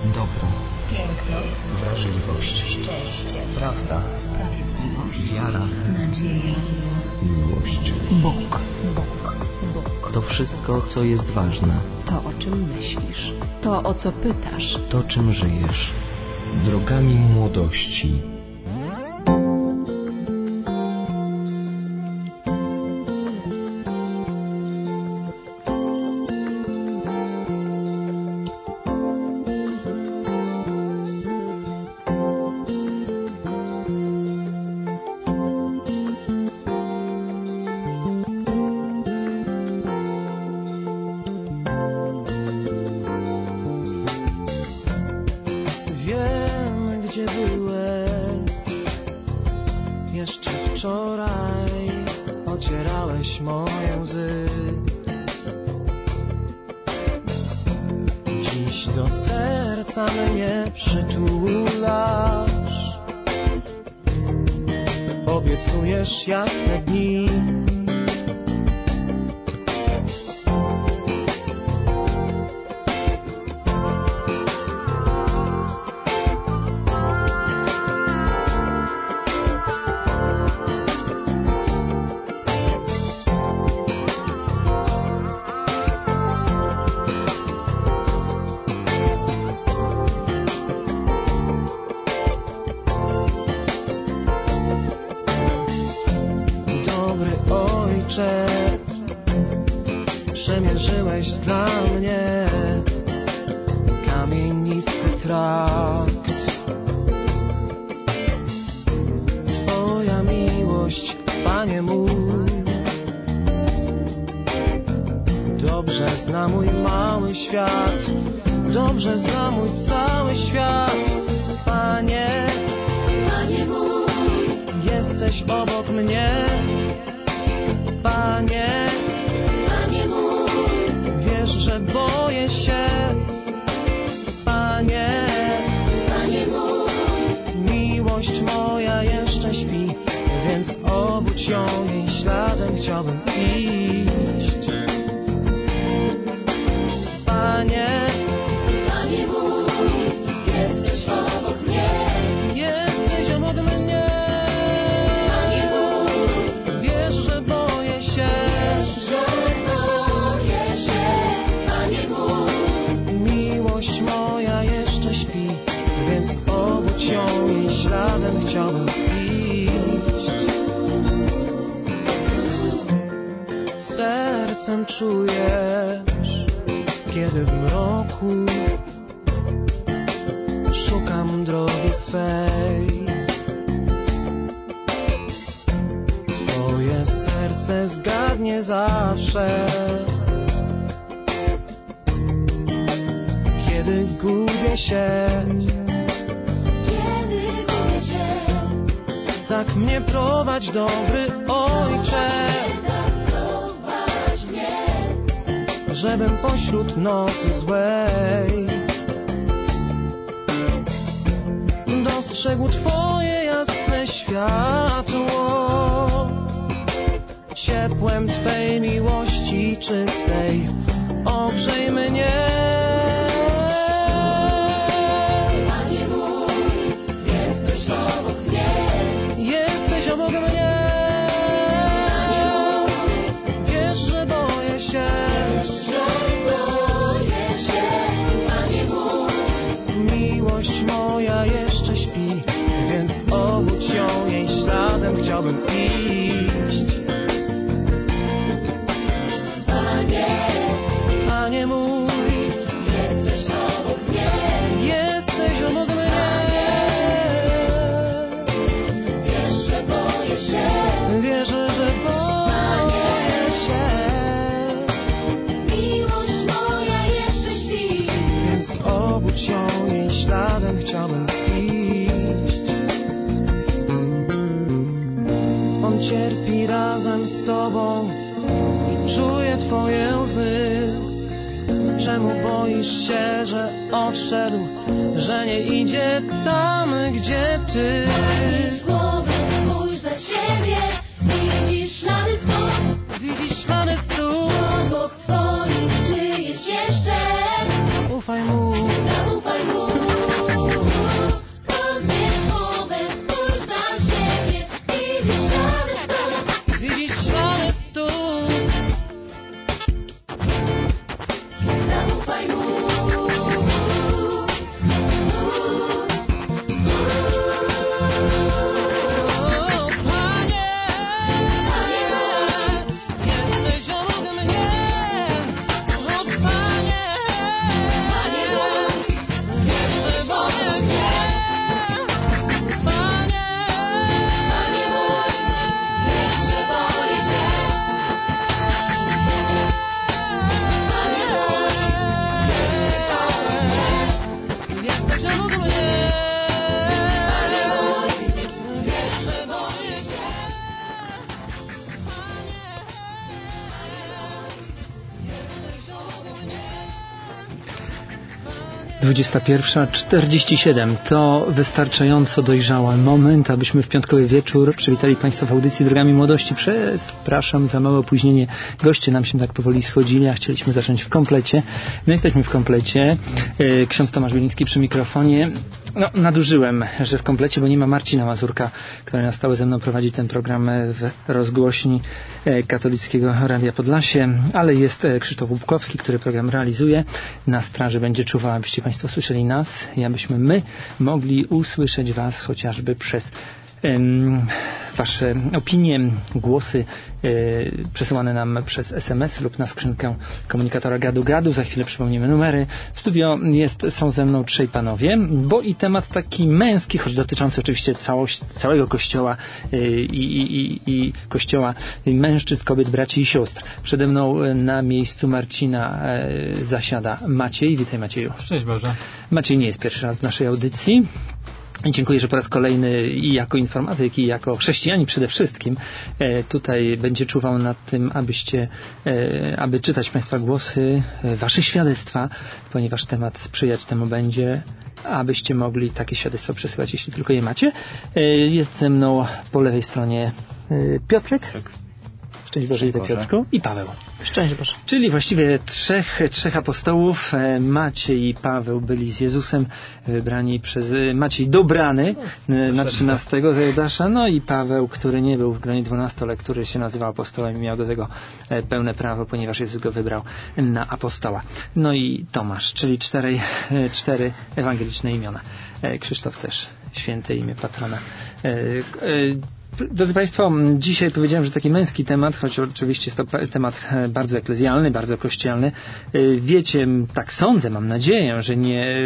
Dobro, piękno, wrażliwość, szczęście, prawda, sprawiedliwość, wiara, nadzieja, miłość, Bóg. to wszystko, co jest ważne, To, o czym myślisz, to, o co pytasz. to, czym żyjesz. Drogami młodości. Wiem, gdzie byłeś. Jeszcze wczoraj ocierałeś moje łzy. Dziś do serca mnie przytulasz. Obiecujesz jasne dni. Dobry ojcze, przemierzyłeś dla mnie kamienisty trakt. Twoja miłość, Panie mój, dobrze zna mój mały świat, dobrze zna mój cały świat. Panie, Panie mój, jesteś obok mnie. Panie, Panie mój, wiesz, że boję się. Panie, Panie mój, miłość moja jeszcze śpi, więc obudź ją, jej śladem chciałbym iść. Panie, Panie mój, jesteś obok mnie. jesteś obok mnie. Panie mój, Wiesz, że boję się. że boję się. Panie mój, Miłość moja jeszcze śpi, więc obudź ją, jej śladem chciałbym iść. Sercem czujesz, kiedy w mroku szukam drogi swej. Twoje serce zgadnie zawsze, kiedy gubię się. kiedy gubię się, Tak mnie prowadź, dobry ojcze, tak prowadź mnie. żebym pośród nocy złej dostrzegł Twoje jasne światło. Ciepłem Twej miłości czystej ogrzej mnie. Panie mój, jesteś obok mnie. Jesteś obok mnie. Wiesz, że boję się. Że boję się. Panie mój, Miłość moja jeszcze śpi, więc obudź ją, jej śladem chciałbym iść. Panie, Panie mój, jesteś obok mnie. jesteś obok mnie. Wiesz, że boję się. Wierzę, że boję się, Miłość moja jeszcze śpi. więc obudź ją, jej śladem chciałbym iść. On cierpi razem z Tobą i czuje Twoje łzy. Czemu boisz się, że odszedł, że nie idzie tam, gdzie Ty? Podnieś głowę, spójrz za siebie. Widzisz ślady stóp. Widzisz ślady stóp. Obok twoich czyjeś jeszcze. Zaufaj mu. Zaufaj mu. 21:47 to wystarczająco dojrzały moment, abyśmy w piątkowy wieczór przywitali Państwa w audycji Drogami Młodości. Przepraszam za małe opóźnienie. Goście nam się tak powoli schodzili, a chcieliśmy zacząć w komplecie. No jesteśmy w komplecie. Ksiądz Tomasz Wieliński przy mikrofonie. No, nadużyłem, że w komplecie, bo nie ma Marcina Mazurka, który na stałe ze mną prowadzi ten program w rozgłośni Katolickiego Radia Podlasie, ale jest Krzysztof Łupkowski, który program realizuje. Na straży będzie czuwał, abyście Państwo słyszeli nas i abyśmy my mogli usłyszeć Was chociażby przez Wasze opinie, głosy przesyłane nam przez SMS lub na skrzynkę komunikatora Gadu Gadu. Za chwilę przypomnimy numery. W studio są ze mną trzej panowie, bo i temat taki męski, choć dotyczący oczywiście całego Kościoła i Kościoła mężczyzn, kobiet, braci i sióstr. Przede mną na miejscu Marcina zasiada Maciej. Witaj, Macieju. Szczęść Boże. Maciej nie jest pierwszy raz w naszej audycji. Dziękuję, że po raz kolejny i jako informatyk, i jako chrześcijanin przede wszystkim tutaj będzie czuwał nad tym, aby czytać Państwa głosy, Wasze świadectwa, ponieważ temat sprzyjać temu będzie, abyście mogli takie świadectwo przesyłać, jeśli tylko je macie. Jest ze mną po lewej stronie Piotrek. Szczęść Boże, Piotrku. I Paweł. Szczęść Boże. Czyli właściwie trzech apostołów. Maciej i Paweł byli z Jezusem wybrani przez Maciej dobrany na 13 z Judasza, no i Paweł, który nie był w gronie 12, ale który się nazywał apostołem i miał do tego pełne prawo, ponieważ Jezus go wybrał na apostoła. No i Tomasz, czyli cztery ewangeliczne imiona. Krzysztof też, święte imię patrona. Drodzy Państwo, dzisiaj powiedziałem, że taki męski temat, choć oczywiście jest to temat bardzo eklezjalny, bardzo kościelny. Wiecie, tak sądzę, mam nadzieję, że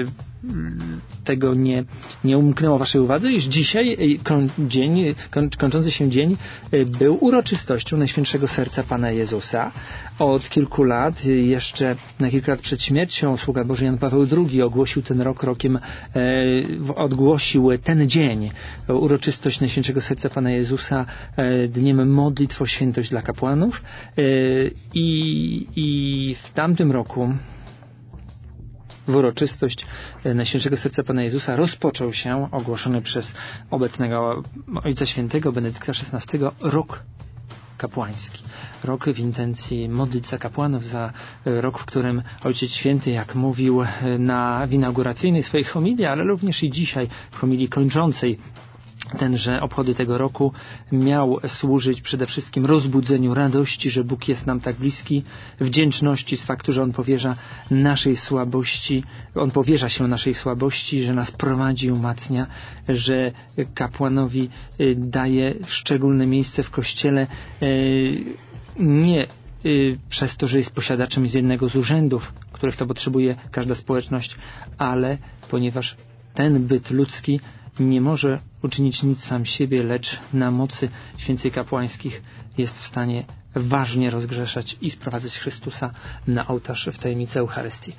tego nie umknęło Waszej uwadze, iż dzisiaj kończący się dzień był uroczystością Najświętszego Serca Pana Jezusa. Od kilku lat, jeszcze na kilka lat przed śmiercią, sługa Boży Jan Paweł II ogłosił ten rok ogłosił ten dzień, uroczystość Najświętszego Serca Pana Jezusa, dniem modlitw o świętość dla kapłanów. I w tamtym roku w uroczystość Najświętszego Serca Pana Jezusa rozpoczął się ogłoszony przez obecnego Ojca Świętego Benedykta XVI rok kapłański. Rok w intencji modlić za kapłanów, za rok, w którym Ojciec Święty, jak mówił w inauguracyjnej swojej homilii, ale również i dzisiaj w homilii kończącej tenże obchody tego roku, miał służyć przede wszystkim rozbudzeniu radości, że Bóg jest nam tak bliski, wdzięczności z faktu, że On powierza się naszej słabości, że nas prowadzi i umacnia, że kapłanowi daje szczególne miejsce w Kościele, nie przez to, że jest posiadaczem z jednego z urzędów, których to potrzebuje każda społeczność, ale ponieważ ten byt ludzki nie może uczynić nic sam siebie, lecz na mocy święceń kapłańskich jest w stanie ważnie rozgrzeszać i sprowadzać Chrystusa na ołtarz w tajemnicy Eucharystii.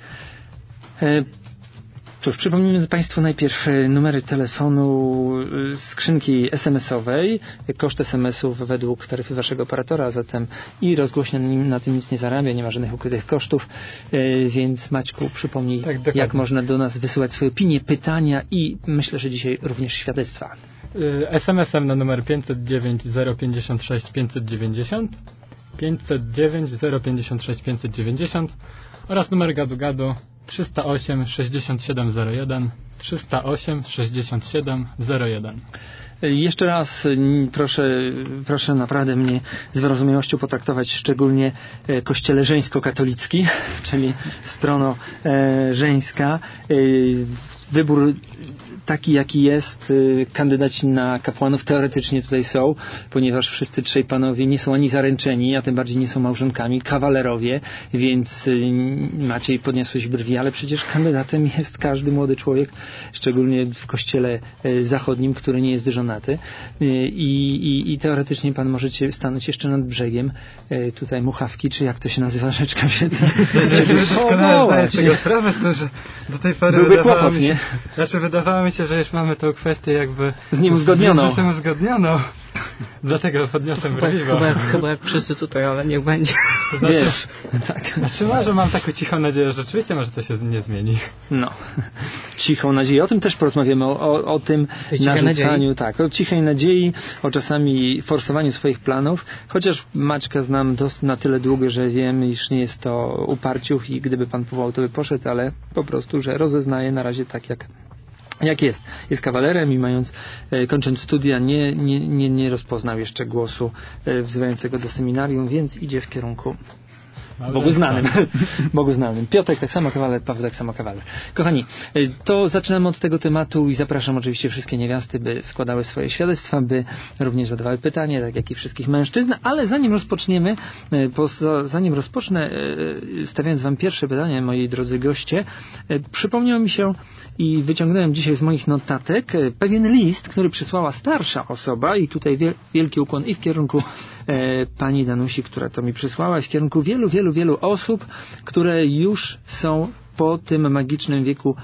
Cóż, przypomnijmy Państwu najpierw numery telefonu skrzynki SMS-owej. Koszt SMS-ów według taryfy Waszego operatora, a zatem i rozgłośnia na tym nic nie zarabia, nie ma żadnych ukrytych kosztów, więc Maćku, przypomnij, jak można do nas wysyłać swoje opinie, pytania i myślę, że dzisiaj również świadectwa. SMS-em na numer 509 056 590, 509 056 590 oraz numer Gadu Gadu 308 6701, 308 6701. Jeszcze raz proszę naprawdę mnie z wyrozumiałością potraktować, szczególnie Kościele żeńsko-katolicki, czyli strono żeńska. Wybór taki, jaki jest, kandydaci na kapłanów teoretycznie tutaj są, ponieważ wszyscy trzej panowie nie są ani zaręczeni, a tym bardziej nie są małżonkami, kawalerowie, więc Maciej, podniosłeś brwi, ale przecież kandydatem jest każdy młody człowiek, szczególnie w kościele zachodnim, który nie jest żonaty i teoretycznie pan możecie stanąć jeszcze nad brzegiem tutaj Muchawki, czy jak to się nazywa, rzeczka Święta. Doskonale zdaję tego sprawę z tym, że do tej pory wydawało mi się, że już mamy tą kwestię jakby z nim uzgodnioną. Dlatego podniosłem brwi, bo... Chyba jak wszyscy tutaj, ale niech będzie. To znaczy, Wiesz, tak. Znaczy może mam taką cichą nadzieję, że rzeczywiście może to się nie zmieni. No, cichą nadzieję. O tym też porozmawiamy, o tym narzucaniu, tak, o cichej nadziei, o czasami forsowaniu swoich planów, chociaż Maćka znam na tyle długo, że wiem, iż nie jest to uparciuch i gdyby pan powołał, to by poszedł, ale po prostu, że rozeznaje na razie tak jak jest. Jest kawalerem i kończąc studia nie rozpoznał jeszcze głosu wzywającego do seminarium, więc idzie w kierunku Bogu znanym. Piotrek tak samo kawaler, Paweł tak samo kawaler. Kochani, to zaczynamy od tego tematu i zapraszam oczywiście wszystkie niewiasty, by składały swoje świadectwa, by również zadawały pytanie, tak jak i wszystkich mężczyzn, ale zanim rozpocznę, stawiając wam pierwsze pytanie, moi drodzy goście, przypomniało mi się i wyciągnąłem dzisiaj z moich notatek pewien list, który przysłała starsza osoba i tutaj wielki ukłon i w kierunku pani Danusi, która to mi przysłała, i w kierunku wielu osób, które już są po tym magicznym wieku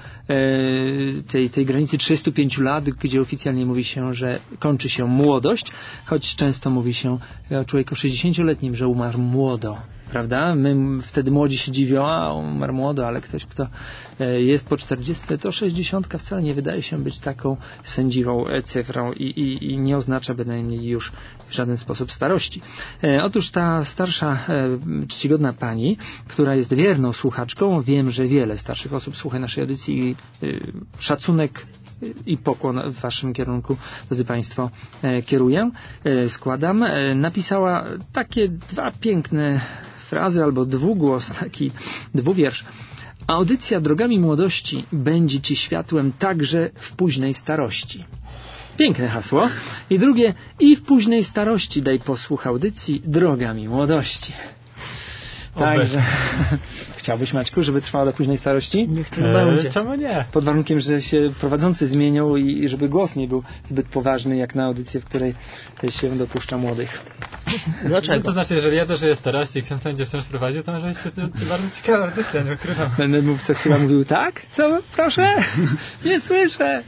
tej granicy 35 lat, gdzie oficjalnie mówi się, że kończy się młodość, choć często mówi się o człowieku 60-letnim, że umarł młodo. Prawda? My wtedy młodzi się dziwią, a umarł młodo, ale ktoś, kto jest po 40, to 60 wcale nie wydaje się być taką sędziwą cyfrą i nie oznacza bynajmniej już w żaden sposób starości. Otóż ta starsza, czcigodna pani, która jest wierną słuchaczką, wiem, że wiele starszych osób słucha naszej audycji i szacunek i pokłon w waszym kierunku, drodzy państwo, kieruję, składam. Napisała takie dwa piękne frazy albo dwugłos, taki dwuwiersz. Audycja Drogami Młodości będzie ci światłem także w późnej starości. Piękne hasło. I drugie, i w późnej starości daj posłuch audycji Drogami Młodości. Także chciałbyś, Maćku, żeby trwało do późnej starości? Niech to będzie. Czemu nie? Pod warunkiem, że się prowadzący zmienią i żeby głos nie był zbyt poważny, jak na audycję, w której się dopuszcza młodych. Dlaczego? No to znaczy, jeżeli ja dożyję starości i ksiądz będzie wciąż prowadził, to może być to bardzo ciekawa audycja, nie ukrywam. Będę mu co chwila mówił, tak? Co? Proszę? Nie słyszę.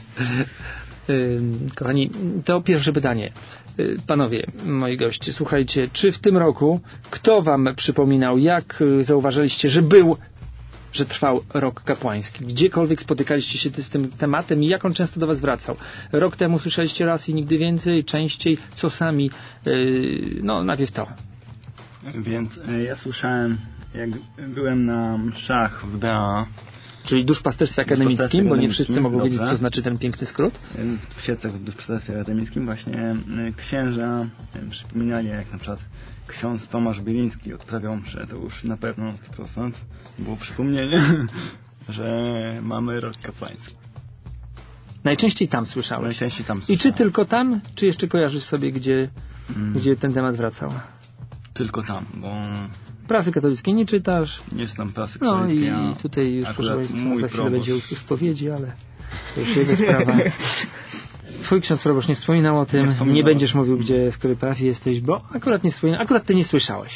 Kochani, to pierwsze pytanie. Panowie, moi goście, słuchajcie, czy w tym roku kto wam przypominał, jak zauważyliście, że trwał rok kapłański? Gdziekolwiek spotykaliście się z tym tematem i jak on często do was wracał? Rok temu słyszeliście raz i nigdy więcej, częściej, co sami? No, najpierw to. Więc ja słyszałem, jak byłem na mszach w DA. Czyli duszpasterstwie akademickim, bo nie wszyscy mogą wiedzieć, co znaczy ten piękny skrót. W świecach w duszpasterstwie akademickim właśnie księża przypominali, jak na przykład ksiądz Tomasz Bieliński odprawiał mszę, to już na pewno 100% było przypomnienie, że mamy rok kapłański. Najczęściej tam słyszałeś. Najczęściej tam słyszałem. I czy tylko tam, czy jeszcze kojarzysz sobie, gdzie ten temat wracał? Tylko tam, bo... Prasy katolickiej nie czytasz. Nie czytam prasy katolickiej. No i tutaj już, proszę Państwa, za chwilę będzie spowiedzi, ale to już jego sprawa. Twój ksiądz proboszcz nie wspominał o tym. Nie będziesz mówił, w której parafii jesteś, bo akurat nie wspominał. Akurat ty nie słyszałeś.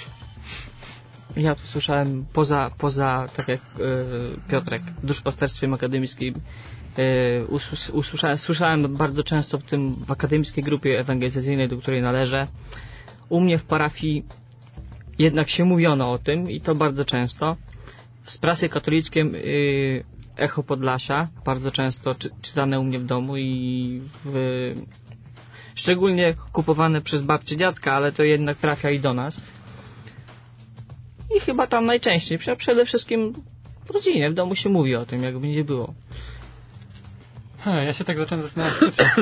Ja to słyszałem poza tak jak Piotrek, w duszpasterstwie akademickim. Słyszałem bardzo często w akademickiej grupie ewangelizacyjnej, do której należę. U mnie w parafii jednak się mówiono o tym i to bardzo często. Z prasy katolickiej Echo Podlasia bardzo często czytane u mnie w domu i szczególnie kupowane przez babcię, dziadka, ale to jednak trafia i do nas. I chyba tam najczęściej, przede wszystkim w rodzinie, w domu się mówi o tym, jakby nie było. Ja się tak zacząłem zastanawiać,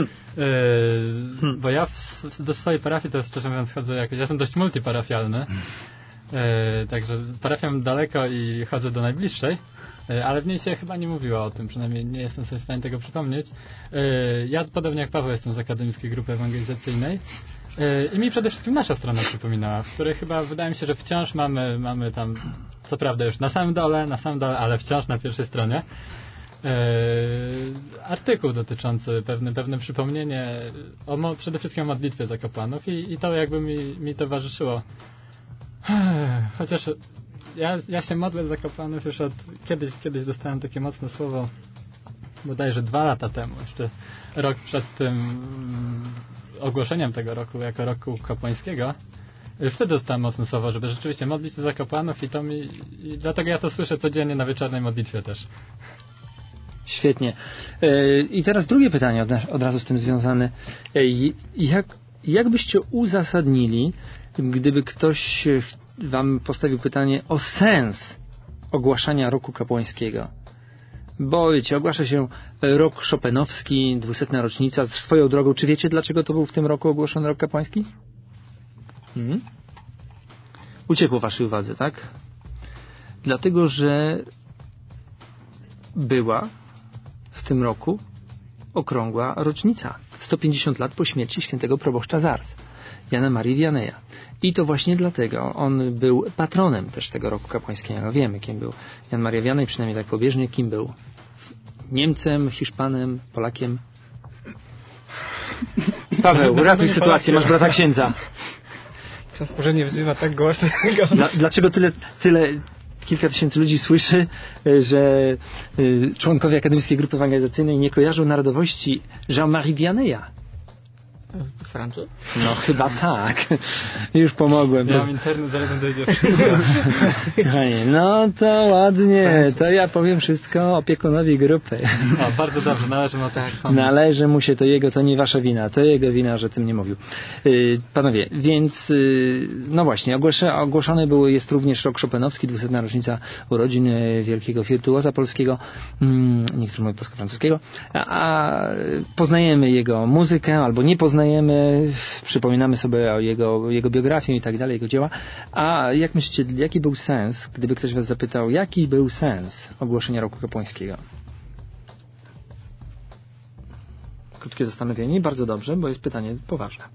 bo ja do swojej parafii to szczerze mówiąc chodzę jakoś, ja jestem dość multiparafialny, także parafiam daleko i chodzę do najbliższej, ale w niej się chyba nie mówiło o tym, przynajmniej nie jestem sobie w stanie tego przypomnieć. Ja podobnie jak Paweł jestem z akademickiej grupy ewangelizacyjnej i mi przede wszystkim nasza strona przypominała, w której chyba wydaje mi się, że wciąż mamy tam, co prawda już na samym dole, ale wciąż na pierwszej stronie artykuł dotyczący pewne przypomnienie przede wszystkim o modlitwie za kapłanów i to jakby mi towarzyszyło. Chociaż ja się modlę za kapłanów już od kiedyś dostałem takie mocne słowo bodajże 2 lata temu, jeszcze rok przed tym ogłoszeniem tego roku jako roku kapłańskiego, już wtedy dostałem mocne słowo, żeby rzeczywiście modlić się za kapłanów i dlatego ja to słyszę codziennie na wieczornej modlitwie też. Świetnie. I teraz drugie pytanie od razu z tym związane. Jak byście uzasadnili, gdyby ktoś wam postawił pytanie o sens ogłaszania roku kapłańskiego? Bo wiecie, ogłasza się rok chopinowski, 200. rocznica. Swoją drogą, czy wiecie, dlaczego to był w tym roku ogłoszony rok kapłański? Uciekło waszej uwadze, tak? Dlatego, że była w tym roku okrągła rocznica. 150 lat po śmierci świętego proboszcza z Ars, Jana Marii Vianneya. I to właśnie dlatego on był patronem też tego roku kapłańskiego. Wiemy, kim był Jan Maria Vianney, przynajmniej tak pobieżnie, kim był. Niemcem, Hiszpanem, Polakiem. Paweł, ratuj sytuację, masz brata księdza. Ksiądz może nie wzywa tak głośno. Dlaczego tyle kilka tysięcy ludzi słyszy, że członkowie Akademickiej Grupy Ewangelizacyjnej nie kojarzą narodowości Jean-Marie Vianneya? Francuz? No chyba tak. Już pomogłem. Ja mam internet, zaraz będę wiedział. Kochanie, no to ładnie. To ja powiem wszystko opiekunowi grupy. O, bardzo dobrze, należy mu tak pomóc. Należy mu się to jego, to nie wasza wina. To jego wina, że tym nie mówił. Panowie, więc no właśnie, ogłoszony jest również rok chopinowski, 200. rocznica urodzin wielkiego wirtuoza polskiego, niektórzy mówią polsko-francuskiego, a poznajemy jego muzykę, albo nie poznajemy, przypominamy sobie o jego biografię i tak dalej, jego dzieła. A jak myślicie, jaki był sens, gdyby ktoś was zapytał, jaki był sens ogłoszenia roku kapłańskiego? Krótkie zastanowienie, bardzo dobrze, bo jest pytanie poważne.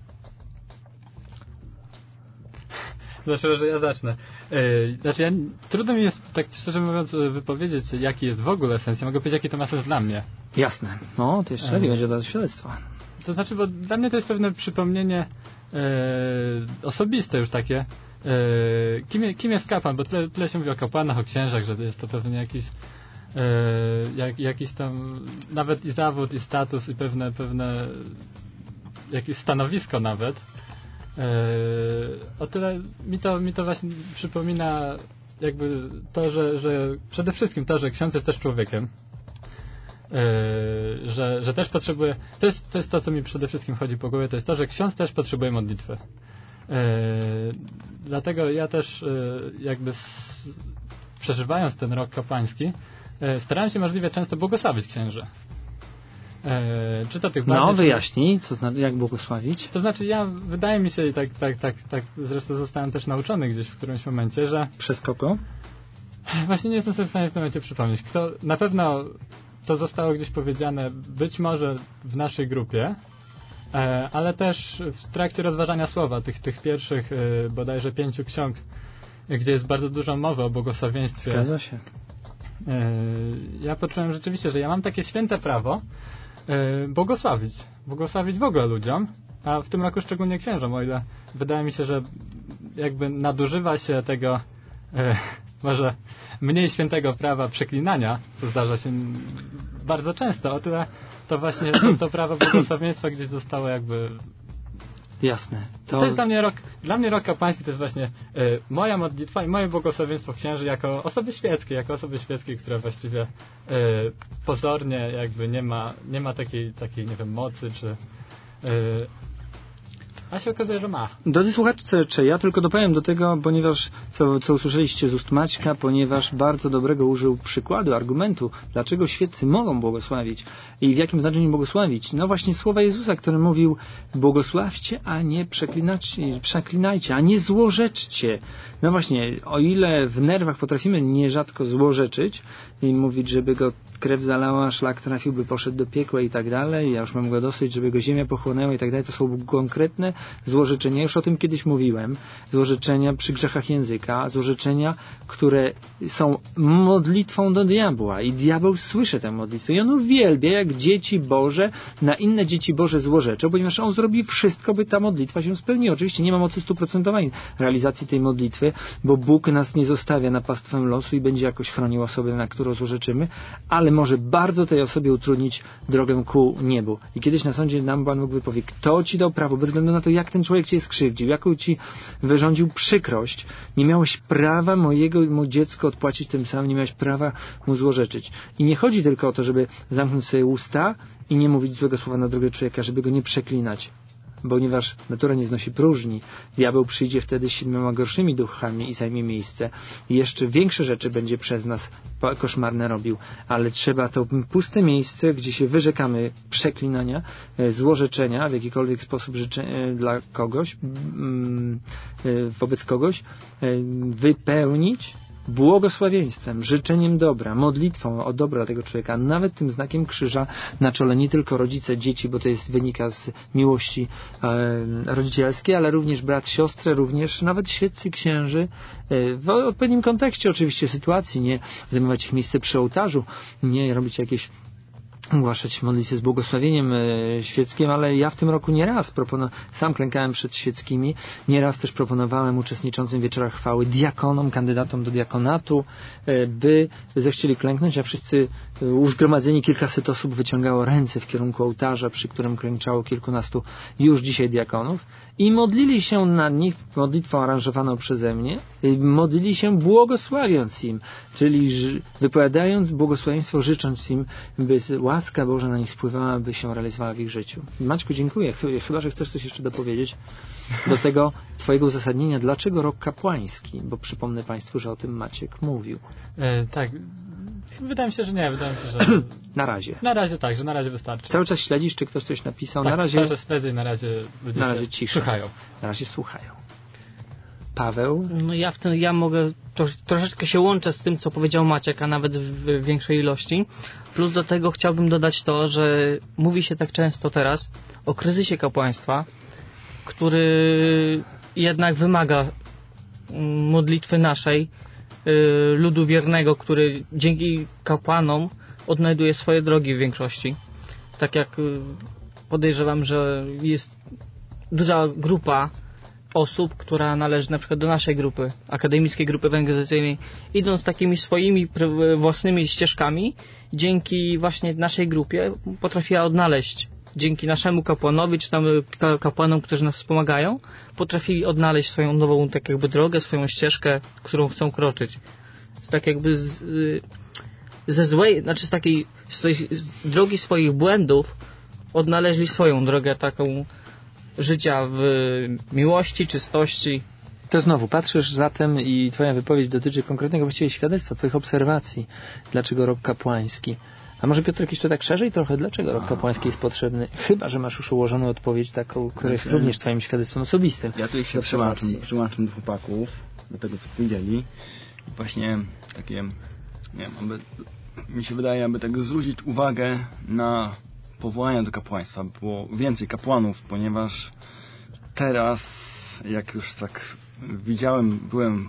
Znaczy, że ja zacznę. Trudno mi jest, tak szczerze mówiąc, wypowiedzieć, jaki jest w ogóle sens. Ja mogę powiedzieć, jaki to ma sens dla mnie. Jasne. No, to jeszcze będzie do świadectwa. To znaczy, bo dla mnie to jest pewne przypomnienie osobiste już takie. Kim jest kapłan? Bo tyle się mówi o kapłanach, o księżach, że jest to pewnie jakiś tam nawet i zawód, i status, i pewne jakieś stanowisko nawet. O tyle mi to właśnie przypomina jakby to, że przede wszystkim to, że ksiądz jest też człowiekiem. Że też potrzebuje, to jest to, co mi przede wszystkim chodzi po głowie, to jest to, że ksiądz też potrzebuje modlitwy. Dlatego ja też jakby przeżywając ten rok kapłański, starałem się możliwie często błogosławić księży. Czy to tych bardziej... No, wyjaśnij, jak błogosławić? To znaczy, wydaje mi się, i tak zresztą zostałem też nauczony gdzieś w którymś momencie, że... Przez kogo? Właśnie nie jestem sobie w stanie w tym momencie przypomnieć. Na pewno to zostało gdzieś powiedziane, być może w naszej grupie, ale też w trakcie rozważania słowa tych pierwszych bodajże 5 ksiąg, gdzie jest bardzo dużo mowy o błogosławieństwie. Zgadza się. Ja poczułem rzeczywiście, że ja mam takie święte prawo błogosławić w ogóle ludziom, a w tym roku szczególnie księżom, o ile wydaje mi się, że jakby nadużywa się tego może mniej świętego prawa przeklinania, co zdarza się bardzo często, o tyle to właśnie to prawo błogosławieństwa gdzieś zostało jakby... Jasne. To jest dla mnie rok kapłański to jest właśnie moja modlitwa i moje błogosławieństwo księży jako osoby świeckiej, która właściwie pozornie jakby nie ma takiej nie wiem, mocy, czy a się okazuje, że ma. Drodzy słuchacze, ja tylko dopowiem do tego, ponieważ co usłyszeliście z ust Maćka, ponieważ bardzo dobrego użył przykładu, argumentu, dlaczego świeccy mogą błogosławić i w jakim znaczeniu błogosławić. No właśnie słowa Jezusa, który mówił: błogosławcie, a nie przeklinajcie, a nie złorzeczcie. No właśnie, o ile w nerwach potrafimy nierzadko złorzeczyć i mówić, żeby go krew zalała, szlak trafiłby, poszedł do piekła i tak dalej, ja już mam go dosyć, żeby go ziemia pochłonęła i tak dalej, to są konkretne złorzeczenia, już o tym kiedyś mówiłem, złorzeczenia przy grzechach języka, złorzeczenia, które są modlitwą do diabła i diabeł słyszy tę modlitwę i on uwielbia, jak dzieci Boże na inne dzieci Boże złorzeczą, ponieważ on zrobi wszystko, by ta modlitwa się spełniła. Oczywiście nie ma mocy 100% realizacji tej modlitwy, bo Bóg nas nie zostawia na pastwę losu i będzie jakoś chronił osobę, na którą złorzeczymy, ale może bardzo tej osobie utrudnić drogę ku niebu. I kiedyś na sądzie nam Pan Bóg wypowie, kto ci dał prawo, bez względu na to, jak ten człowiek cię skrzywdził, jaką ci wyrządził przykrość, nie miałeś prawa mojemu dziecku odpłacić tym samym, nie miałeś prawa mu złorzeczyć. I nie chodzi tylko o to, żeby zamknąć sobie usta i nie mówić złego słowa na drogę człowieka, żeby go nie przeklinać. Ponieważ natura nie znosi próżni, diabeł przyjdzie wtedy z 7 gorszymi duchami i zajmie miejsce. I jeszcze większe rzeczy będzie przez nas koszmarne robił. Ale trzeba to puste miejsce, gdzie się wyrzekamy przeklinania, złorzeczenia w jakikolwiek sposób dla kogoś, wobec kogoś, wypełnić błogosławieństwem, życzeniem dobra, modlitwą o dobro tego człowieka, nawet tym znakiem krzyża na czole, nie tylko rodzice, dzieci, bo to wynika z miłości rodzicielskiej, ale również brat, siostrę, również nawet świeccy księży, w odpowiednim kontekście oczywiście sytuacji, nie zajmować ich miejsce przy ołtarzu, nie robić jakieś ogłaszać modlitwę z błogosławieniem świeckim, ale ja w tym roku nieraz sam klękałem przed świeckimi, nieraz też proponowałem uczestniczącym w wieczorach chwały diakonom, kandydatom do diakonatu, by zechcieli klęknąć, a wszyscy uzgromadzeni kilkaset osób wyciągało ręce w kierunku ołtarza, przy którym klęczało kilkunastu już dzisiaj diakonów i modlili się nad nich modlitwą aranżowaną przeze mnie, modlili się błogosławiąc im, czyli wypowiadając błogosławieństwo, życząc im, by łaska Boża na nich spływała, by się realizowała w ich życiu. Maćku, dziękuję. Chyba, że chcesz coś jeszcze dopowiedzieć do tego twojego uzasadnienia. Dlaczego rok kapłański? Bo przypomnę Państwu, że o tym Maciek mówił. Tak. Wydaje mi się, że nie. Wydaje mi się, że... Na razie. Na razie tak, że na razie wystarczy. Cały czas śledzisz, czy ktoś coś napisał? Tak, na razie... cały czas śledzę i na razie ludzie cisza. słuchają. Na razie słuchają. Paweł? No ja mogę troszeczkę się łączę z tym, co powiedział Maciek, a nawet w większej ilości. Plus do tego chciałbym dodać to, że mówi się tak często teraz o kryzysie kapłaństwa, który jednak wymaga modlitwy naszej, ludu wiernego, który dzięki kapłanom odnajduje swoje drogi w większości. Tak jak podejrzewam, że jest duża grupa osób, która należy na przykład do naszej grupy, akademickiej grupy ewangelizacyjnej, idąc takimi swoimi własnymi ścieżkami, dzięki właśnie naszej grupie potrafiła odnaleźć, dzięki naszemu kapłanowi, czy tam kapłanom, którzy nas wspomagają, potrafili odnaleźć swoją nową tak jakby drogę, swoją ścieżkę, którą chcą kroczyć. Tak jakby z takiej drogi swoich błędów odnaleźli swoją drogę taką życia w miłości, czystości. To znowu, patrzysz zatem i twoja wypowiedź dotyczy konkretnego właściwie świadectwa, twoich obserwacji. Dlaczego rok kapłański? A może Piotrek jeszcze tak szerzej trochę, dlaczego rok kapłański jest potrzebny? Chyba, że masz już ułożoną odpowiedź taką, która jest również twoim świadectwem osobistym. Ja tutaj się przyłączam do chłopaków, do tego co powiedzieli. Właśnie takie, nie wiem, mi się wydaje, aby tak zwrócić uwagę na powołania do kapłaństwa, było więcej kapłanów, ponieważ teraz, jak już tak byłem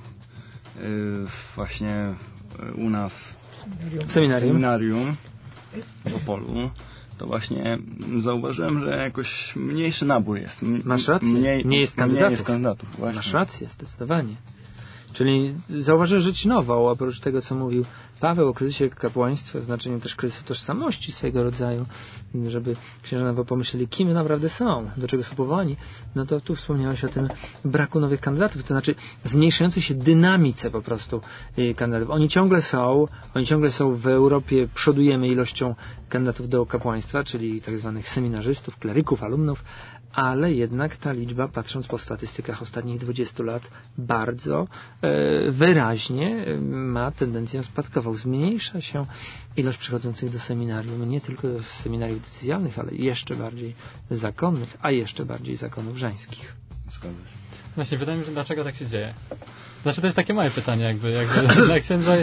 właśnie u nas w seminarium w Opolu, to właśnie zauważyłem, że jakoś mniejszy nabór jest. Masz rację, nie jest kandydatów. Właśnie. Masz rację, zdecydowanie. Czyli zauważyłem rzecz nową, oprócz tego, co mówił Paweł o kryzysie kapłaństwa, znaczeniem też kryzysu tożsamości swego rodzaju, żeby księża nowo pomyśleli, kim naprawdę są, do czego są powołani, no to tu wspomniałeś o tym braku nowych kandydatów, to znaczy zmniejszającej się dynamice po prostu kandydatów. Oni ciągle są w Europie, przodujemy ilością kandydatów do kapłaństwa, czyli tak zwanych seminarzystów, kleryków, alumnów, ale jednak ta liczba, patrząc po statystykach ostatnich 20 lat, bardzo wyraźnie ma tendencję spadkową. Zmniejsza się ilość przychodzących do seminarium, nie tylko seminariów decyzjalnych, ale jeszcze bardziej zakonnych, a jeszcze bardziej zakonów żeńskich. Zgadza się. Właśnie, wydaje mi się, dlaczego tak się dzieje. Znaczy, to jest takie moje pytanie, jakby dla księdza.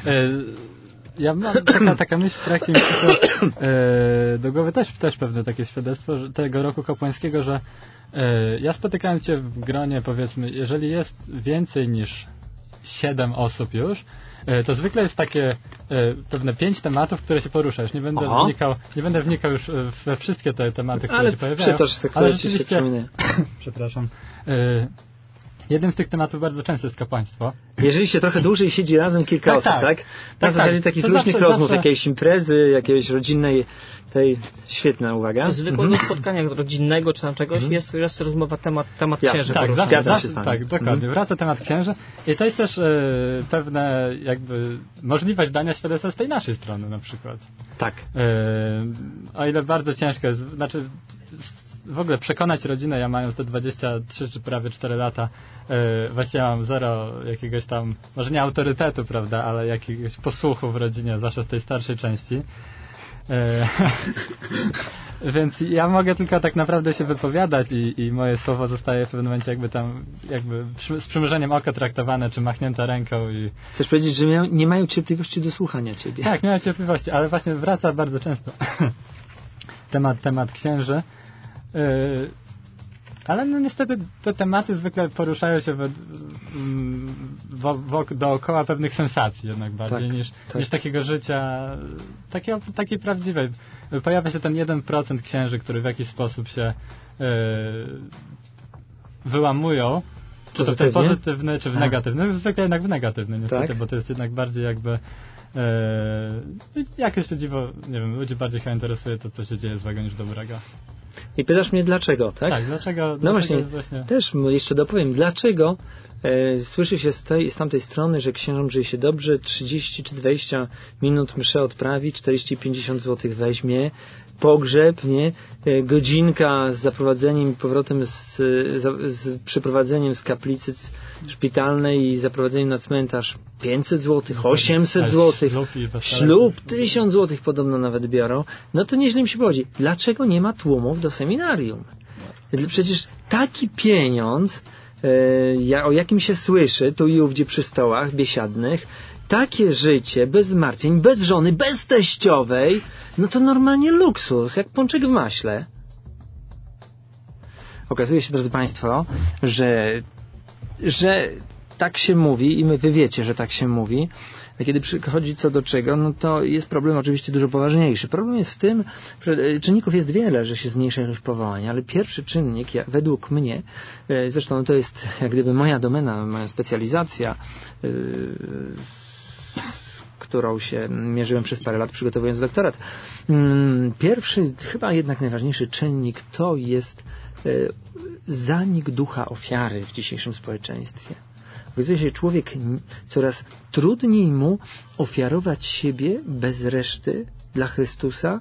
Ja mam taka myśl w trakcie mi przyszło do głowy też pewne takie świadectwo tego roku kapłańskiego, że ja spotykałem cię w gronie, powiedzmy, jeżeli jest więcej niż 7 osób już, to zwykle jest takie pewne 5 tematów, które się poruszasz. Nie będę wnikał już we wszystkie te tematy, które się pojawiają. Ale rzeczywiście, przepraszam. jednym z tych tematów bardzo często jest kapłaństwo. Jeżeli się trochę dłużej siedzi razem kilka osób, tak? Na zasadzie takich luźnych rozmów, jakiejś imprezy, jakiejś rodzinnej, tej świetna uwaga. W zwykłego spotkania rodzinnego czy tam czegoś jest rozmowa temat księży. Tak, dokładnie. Wraca temat księży i to jest też pewne jakby możliwość dania świadectwa z tej naszej strony na przykład. Tak. O ile bardzo ciężko jest, znaczy w ogóle przekonać rodzinę, ja mając te 23 czy prawie 4 lata, właściwie mam zero jakiegoś tam, może nie autorytetu, prawda, ale jakiegoś posłuchu w rodzinie, zwłaszcza z tej starszej części. Więc ja mogę tylko tak naprawdę się wypowiadać i moje słowo zostaje w pewnym momencie jakby z przymrużeniem oka traktowane, czy machnięte ręką. Chcesz powiedzieć, że nie mają cierpliwości do słuchania ciebie? Tak, nie mają cierpliwości, ale właśnie wraca bardzo często temat księży. Ale no niestety te tematy zwykle poruszają się dookoła pewnych sensacji jednak bardziej niż takiego życia takiej prawdziwej. Pojawia się ten 1% księży, który w jakiś sposób się wyłamują, czy to w ten pozytywny, czy w negatywny. Zwykle jednak w negatywny niestety, bo to jest jednak bardziej jakby jakoś to dziwo, nie wiem, ludzi bardziej chyba interesuje to, co się dzieje złego niż dobrego. I pytasz mnie dlaczego, tak? Tak, dlaczego? No właśnie, też jeszcze dopowiem, dlaczego słyszy się z tamtej strony, że księżom żyje się dobrze, 30 czy 20 minut mszę odprawi, 40-50 zł weźmie, pogrzeb, nie? Godzinka z zaprowadzeniem i powrotem z przeprowadzeniem z kaplicy szpitalnej i zaprowadzeniem na cmentarz 500 zł, 800 zł, ślub 1000 zł podobno nawet biorą, no to nieźle mi się powodzi. Dlaczego nie ma tłumów do seminarium? Przecież taki pieniądz, o jakim się słyszy tu i ówdzie przy stołach biesiadnych, takie życie, bez zmartwień, bez żony, bez teściowej, no to normalnie luksus, jak pączek w maśle. Okazuje się, drodzy Państwo, że tak się mówi i wy wiecie, że tak się mówi, a kiedy przychodzi co do czego, no to jest problem oczywiście dużo poważniejszy. Problem jest w tym, że czynników jest wiele, że się zmniejsza ilość powołań, ale pierwszy czynnik, według mnie, zresztą to jest jak gdyby moja domena, moja specjalizacja, którą się mierzyłem przez parę lat przygotowując doktorat. Pierwszy, chyba jednak najważniejszy czynnik to jest zanik ducha ofiary w dzisiejszym społeczeństwie. Okazuje się, że człowiek coraz trudniej mu ofiarować siebie bez reszty dla Chrystusa,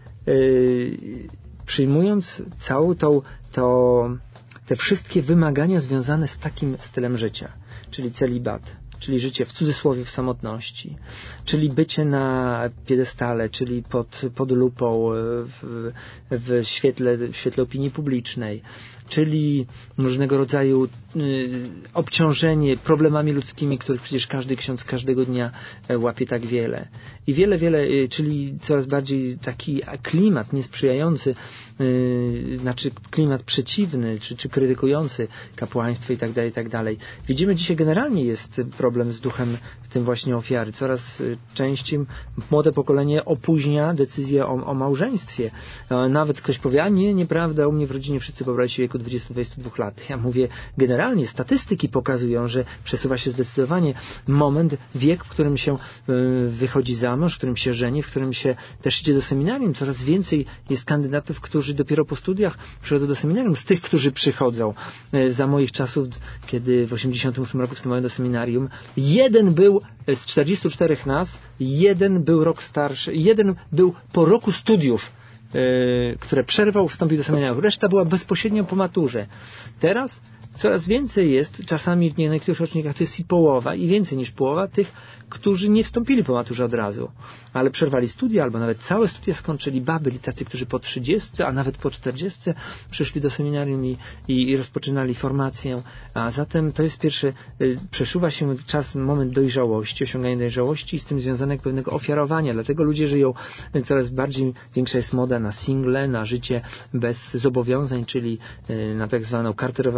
przyjmując całą te wszystkie wymagania związane z takim stylem życia, czyli celibat, czyli życie w cudzysłowie w samotności, czyli bycie na piedestale, czyli pod lupą w świetle opinii publicznej, czyli różnego rodzaju obciążenie problemami ludzkimi, których przecież każdy ksiądz każdego dnia łapie tak wiele. I wiele, czyli coraz bardziej taki klimat niesprzyjający, znaczy klimat przeciwny, czy krytykujący kapłaństwo i tak dalej. Widzimy dzisiaj generalnie jest problem z duchem w tym właśnie ofiary. Coraz częściej młode pokolenie opóźnia decyzję o małżeństwie. Nawet ktoś powie, a nieprawda, u mnie w rodzinie wszyscy pobrali się w wieku 20-22 lat. Ja mówię, generalnie statystyki pokazują, że przesuwa się zdecydowanie wiek, w którym się wychodzi za mąż, w którym się żeni, w którym się też idzie do seminarium. Coraz więcej jest kandydatów, którzy dopiero po studiach przychodzą do seminarium. Z tych, którzy przychodzą za moich czasów, kiedy w 88 roku wstępowałem do seminarium, jeden był z 44 nas, jeden był rok starszy, jeden był po roku studiów, które przerwał, wstąpił do seminarium. Reszta była bezpośrednio po maturze. Teraz coraz więcej jest, czasami w niektórych rocznikach to jest i połowa, i więcej niż połowa tych, którzy nie wstąpili po maturze od razu, ale przerwali studia, albo nawet całe studia skończyli, byli tacy, którzy po 30, a nawet po 40 przyszli do seminarium i rozpoczynali formację. A zatem to jest pierwsze, przesuwa się moment dojrzałości, osiągania dojrzałości i z tym związanego pewnego ofiarowania. Dlatego ludzie żyją coraz bardziej, większa jest moda na single, na życie bez zobowiązań, czyli na tak zwaną kartę rowerową,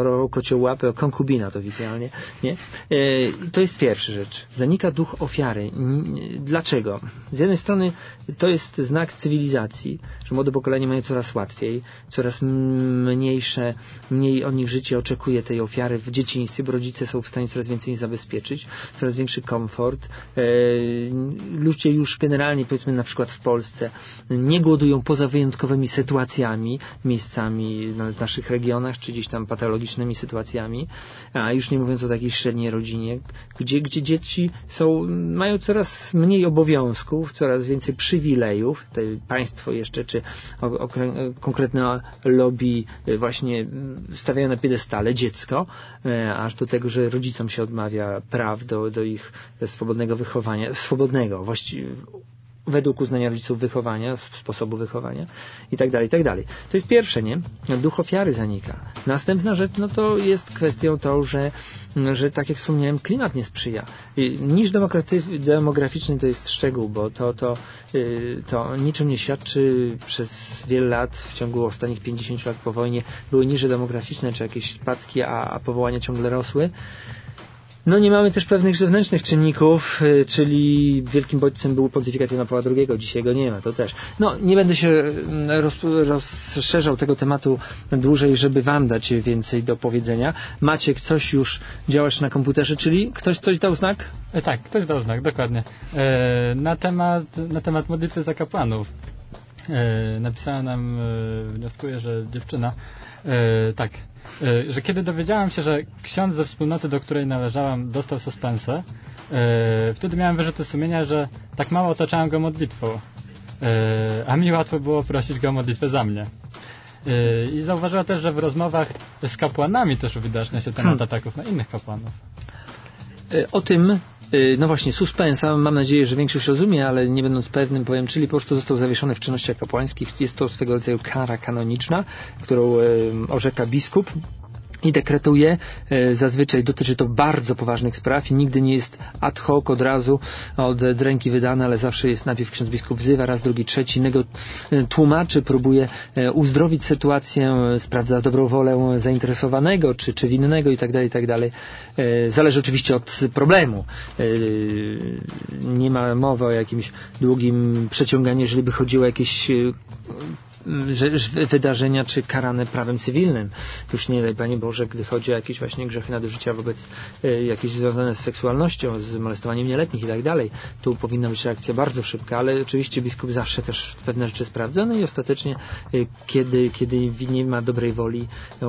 kościołapy, konkubinat oficjalnie, nie? To jest pierwsza rzecz. Zanika duch ofiary. Dlaczego? Z jednej strony to jest znak cywilizacji, że młode pokolenie mają coraz łatwiej, coraz mniej od nich życie oczekuje tej ofiary w dzieciństwie, bo rodzice są w stanie coraz więcej zabezpieczyć, coraz większy komfort. Ludzie już generalnie, powiedzmy na przykład w Polsce, nie głodują poza wyjątkowymi sytuacjami, miejscami w naszych regionach, czy gdzieś tam patologicznymi sytuacjami, a już nie mówiąc o takiej średniej rodzinie, gdzie dzieci mają coraz mniej obowiązków, coraz więcej przywilejów, to państwo jeszcze, czy konkretne lobby właśnie stawiają na piedestale dziecko, aż do tego, że rodzicom się odmawia praw do ich swobodnego wychowania, właściwie według uznania rodziców wychowania, sposobu wychowania i tak dalej, i tak dalej. To jest pierwsze, nie? Duch ofiary zanika. Następna rzecz, no to jest kwestią to, że tak jak wspomniałem, klimat nie sprzyja. Niż demograficzny to jest szczegół, bo to niczym nie świadczy. Przez wiele lat, w ciągu ostatnich 50 lat po wojnie, były niże demograficzne, czy jakieś spadki, a powołania ciągle rosły. No nie mamy też pewnych zewnętrznych czynników, czyli wielkim bodźcem był pontyfikat Jana Pawła II, dzisiaj go nie ma, to też. No nie będę się rozszerzał tego tematu dłużej, żeby wam dać więcej do powiedzenia. Maciek, coś już działasz na komputerze, czyli ktoś coś dał znak? Tak, ktoś dał znak, dokładnie. Na temat modlitwy za kapłanów. Napisała nam, wnioskuje, że dziewczyna, że kiedy dowiedziałam się, że ksiądz ze wspólnoty, do której należałam, dostał suspensę, wtedy miałem wyrzuty sumienia, że tak mało otaczałem go modlitwą, a mi łatwo było prosić go o modlitwę za mnie. I zauważyła też, że w rozmowach z kapłanami też uwidacznia się temat ataków na innych kapłanów. O tym, no właśnie, suspensa, mam nadzieję, że większość rozumie, ale nie będąc pewnym, powiem, czyli po prostu został zawieszony w czynnościach kapłańskich. Jest to swego rodzaju kara kanoniczna, którą orzeka biskup i dekretuje. Zazwyczaj dotyczy to bardzo poważnych spraw i nigdy nie jest ad hoc od razu od ręki wydane, ale zawsze jest najpierw ksiądz biskup wzywa, raz, drugi, trzeci, innego tłumaczy, próbuje uzdrowić sytuację, sprawdza dobrą wolę zainteresowanego, czy winnego i tak dalej, i tak dalej. Zależy oczywiście od problemu. Nie ma mowy o jakimś długim przeciąganiu, jeżeli by chodziło o jakieś wydarzenia, czy karane prawem cywilnym. Już nie daj Panie Boże, gdy chodzi o jakieś właśnie grzechy nadużycia wobec jakieś związane z seksualnością, z molestowaniem nieletnich i tak dalej. Tu powinna być reakcja bardzo szybka, ale oczywiście biskup zawsze też pewne rzeczy sprawdza, no i ostatecznie kiedy nie ma dobrej woli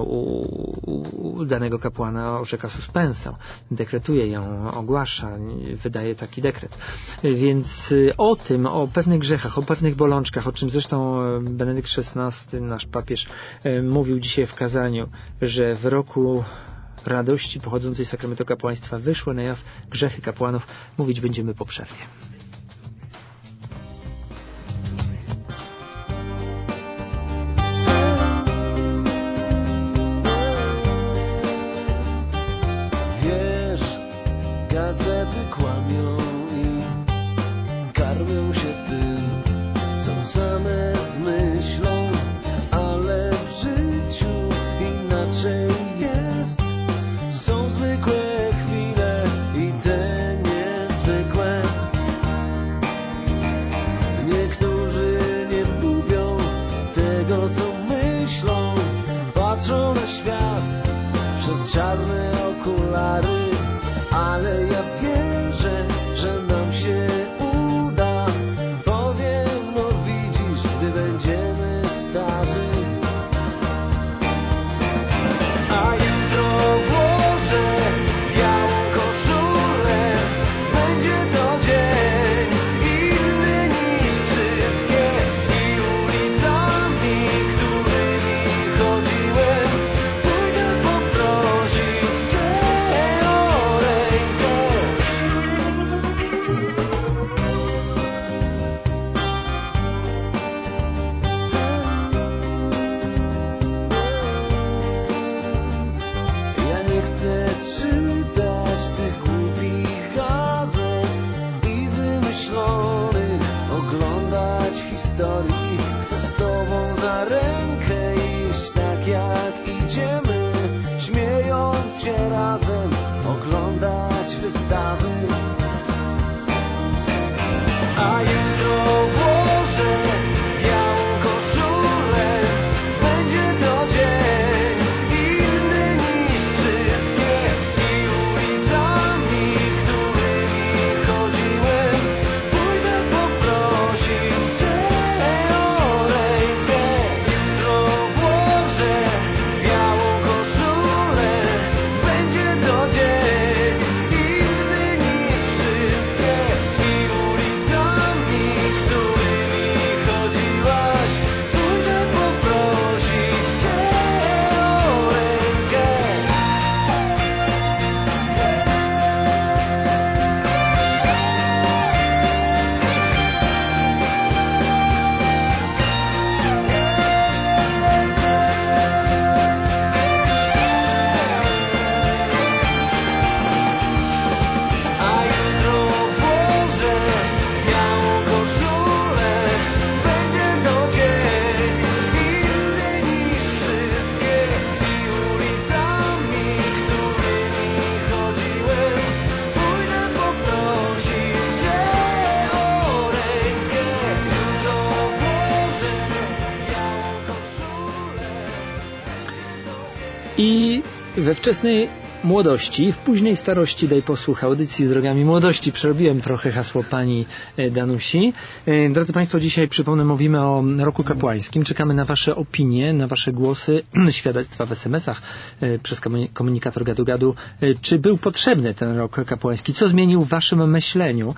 u danego kapłana, orzeka suspensę, dekretuje ją, ogłasza, wydaje taki dekret. Więc o pewnych grzechach, o pewnych bolączkach, o czym zresztą Benedykt XVI, nasz papież, mówił dzisiaj w kazaniu, że w roku radości pochodzącej z sakramentu kapłaństwa wyszły na jaw grzechy kapłanów. Mówić będziemy po przerwie. Wiesz, gazety kłamią i karmią się tym, co same zmyślą, ale w życiu inaczej jest. Są zwykłe chwile i te niezwykłe. I we wczesnej młodości, w późnej starości daj posłuch audycji z drogami młodości. Przerobiłem trochę hasło pani Danusi. Drodzy Państwo, dzisiaj przypomnę, mówimy o roku kapłańskim. Czekamy na Wasze opinie, na Wasze głosy, świadectwa w SMS-ach przez komunikator Gadu Gadu. Czy był potrzebny ten rok kapłański? Co zmienił w Waszym myśleniu?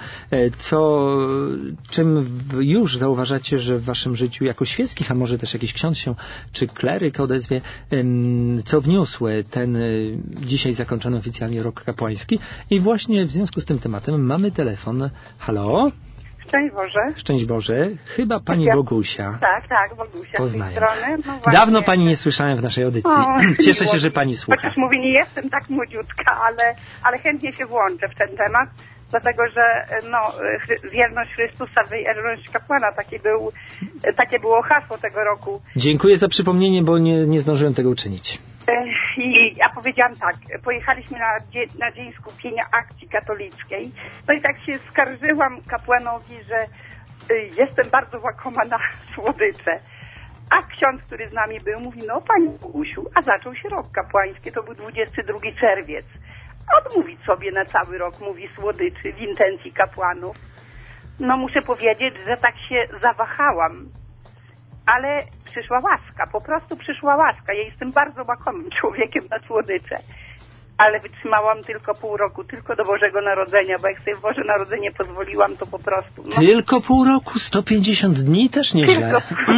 Czym już zauważacie, że w Waszym życiu jako świeckich, a może też jakiś ksiądz się, czy kleryk odezwie, co wniósł ten dzisiaj zakończony oficjalnie rok kapłański? I właśnie w związku z tym tematem mamy telefon. Halo? Szczęść Boże. Szczęść Boże. Chyba pani Bogusia. Tak, Bogusia. Poznaję. No dawno pani nie słyszałem w naszej audycji. Cieszę się, że pani słucha. Chociaż mówię, nie jestem tak młodziutka, ale chętnie się włączę w ten temat, dlatego że wierność Chrystusa, wierność kapłana, takie było hasło tego roku. Dziękuję za przypomnienie, bo nie zdążyłem tego uczynić. I ja powiedziałam tak, pojechaliśmy na Dzień Skupienia Akcji Katolickiej, no i tak się skarżyłam kapłanowi, że jestem bardzo łakoma na słodycze. A ksiądz, który z nami był, mówi, no pani Bogusiu, a zaczął się rok kapłański, to był 22 czerwiec. Odmówić sobie na cały rok, mówi, słodyczy w intencji kapłanów. No muszę powiedzieć, że tak się zawahałam. Ale przyszła łaska, po prostu przyszła łaska. Ja jestem bardzo łakomym człowiekiem na słodycze. Ale wytrzymałam tylko pół roku, tylko do Bożego Narodzenia, bo jak sobie w Boże Narodzenie pozwoliłam, to po prostu... Tylko pół roku? 150 dni? Też nieźle.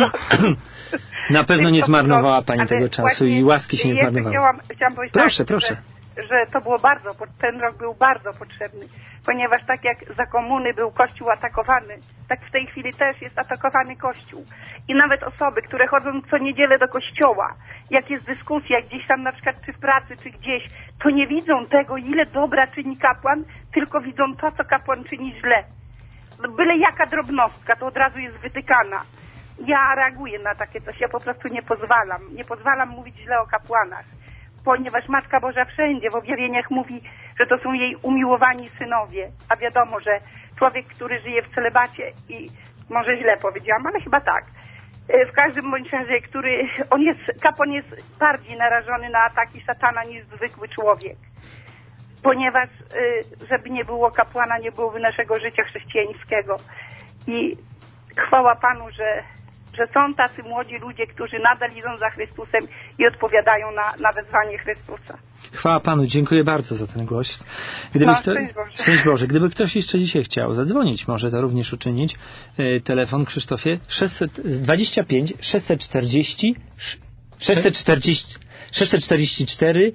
Na pewno nie zmarnowała pani tego czasu i łaski się nie zmarnowała. Chciałam powiedzieć proszę. Że to było ten rok był bardzo potrzebny, ponieważ tak jak za komuny był Kościół atakowany, tak w tej chwili też jest atakowany Kościół. I nawet osoby, które chodzą co niedzielę do kościoła, jak jest dyskusja gdzieś tam na przykład czy w pracy, czy gdzieś, to nie widzą tego, ile dobra czyni kapłan, tylko widzą to, co kapłan czyni źle. Byle jaka drobnostka, to od razu jest wytykana. Ja reaguję na takie coś, ja po prostu nie pozwalam mówić źle o kapłanach. Ponieważ Matka Boża wszędzie w objawieniach mówi, że to są jej umiłowani synowie. A wiadomo, że człowiek, który żyje w celibacie i może źle powiedziałam, ale chyba tak. W każdym bądź razie, kapłan jest bardziej narażony na ataki szatana niż zwykły człowiek. Ponieważ, żeby nie było kapłana, nie byłoby naszego życia chrześcijańskiego. I chwała Panu, że są tacy młodzi ludzie, którzy nadal idą za Chrystusem i odpowiadają na wezwanie Chrystusa. Chwała Panu, dziękuję bardzo za ten głos. Szczęść Boże. Gdyby ktoś jeszcze dzisiaj chciał zadzwonić, może to również uczynić. Telefon, Krzysztofie, 625 640 644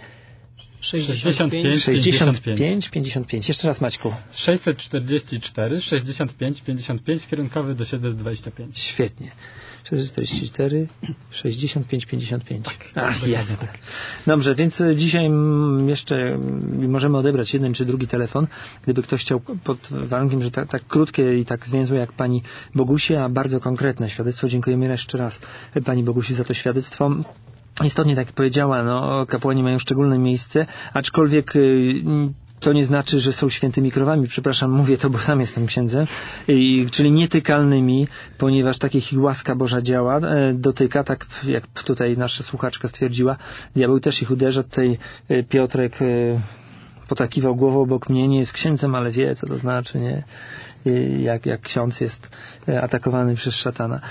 65 55. Jeszcze raz, Maćku. 644 65 55, kierunkowy do 725. Świetnie. 644 65 55. Jasne. Dobrze, więc dzisiaj jeszcze możemy odebrać jeden czy drugi telefon, gdyby ktoś chciał, pod warunkiem, że tak krótkie i tak zwięzłe jak pani Bogusi, a bardzo konkretne świadectwo. Dziękujemy jeszcze raz pani Bogusi za to świadectwo. Istotnie, tak jak powiedziała, kapłani mają szczególne miejsce, aczkolwiek to nie znaczy, że są świętymi krowami. Przepraszam, mówię to, bo sam jestem księdzem. Czyli nietykalnymi, ponieważ takich ich łaska Boża działa, dotyka, tak jak tutaj nasza słuchaczka stwierdziła. Diabeł też ich uderza. Tutaj Piotrek potakiwał głową obok mnie. Nie jest księdzem, ale wie, co to znaczy, nie? Jak ksiądz jest atakowany przez szatana.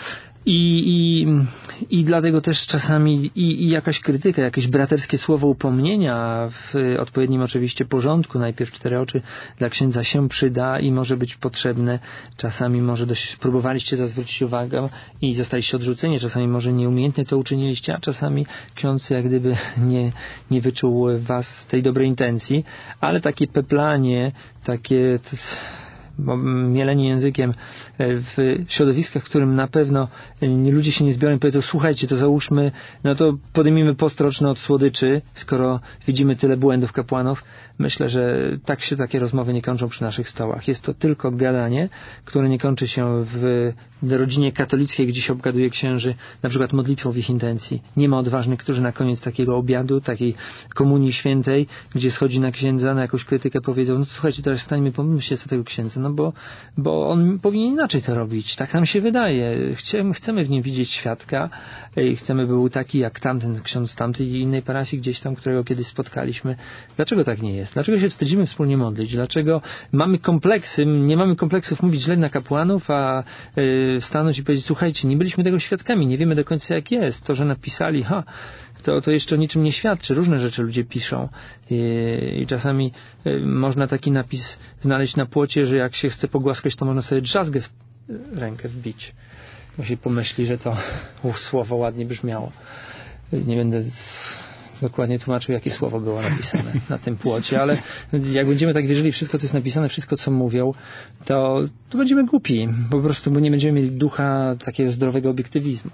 I dlatego też czasami i jakaś krytyka, jakieś braterskie słowo upomnienia w odpowiednim oczywiście porządku, najpierw 4 oczy dla księdza się przyda i może być potrzebne. Czasami może próbowaliście to zwrócić uwagę i zostaliście odrzuceni, czasami może nieumiejętnie to uczyniliście, a czasami ksiądz jak gdyby nie wyczuł w was tej dobrej intencji, ale takie peplanie, takie mielenie językiem w środowiskach, w którym na pewno ludzie się nie zbiorą i powiedzą, słuchajcie, to załóżmy, to podejmijmy post roczny od słodyczy, skoro widzimy tyle błędów kapłanów. Myślę, że tak się takie rozmowy nie kończą przy naszych stołach. Jest to tylko gadanie, które nie kończy się w rodzinie katolickiej, gdzie się obgaduje księży, na przykład modlitwą w ich intencji. Nie ma odważnych, którzy na koniec takiego obiadu, takiej komunii świętej, gdzie schodzi na księdza, na jakąś krytykę, powiedzą, słuchajcie, teraz stańmy, pomóżcie sobie tego księdza. no bo on powinien inaczej to robić. Tak nam się wydaje. Chcemy w nim widzieć świadka i chcemy, by był taki jak tamten ksiądz z tamtej innej parafii gdzieś tam, którego kiedyś spotkaliśmy. Dlaczego tak nie jest? Dlaczego się wstydzimy wspólnie modlić? Dlaczego mamy kompleksy, nie mamy kompleksów mówić źle na kapłanów, a stanąć i powiedzieć, słuchajcie, nie byliśmy tego świadkami, nie wiemy do końca jak jest. To, że napisali, to jeszcze o niczym nie świadczy. Różne rzeczy ludzie piszą i czasami można taki napis znaleźć na płocie, że jak się chce pogłaskać, to można sobie drzazgę w rękę wbić. Bo się pomyśli, że to słowo ładnie brzmiało. Nie będę dokładnie tłumaczył, jakie słowo było napisane na tym płocie, ale jak będziemy tak wierzyli wszystko, co jest napisane, wszystko, co mówią, to będziemy głupi. Po prostu, bo nie będziemy mieli ducha takiego zdrowego obiektywizmu.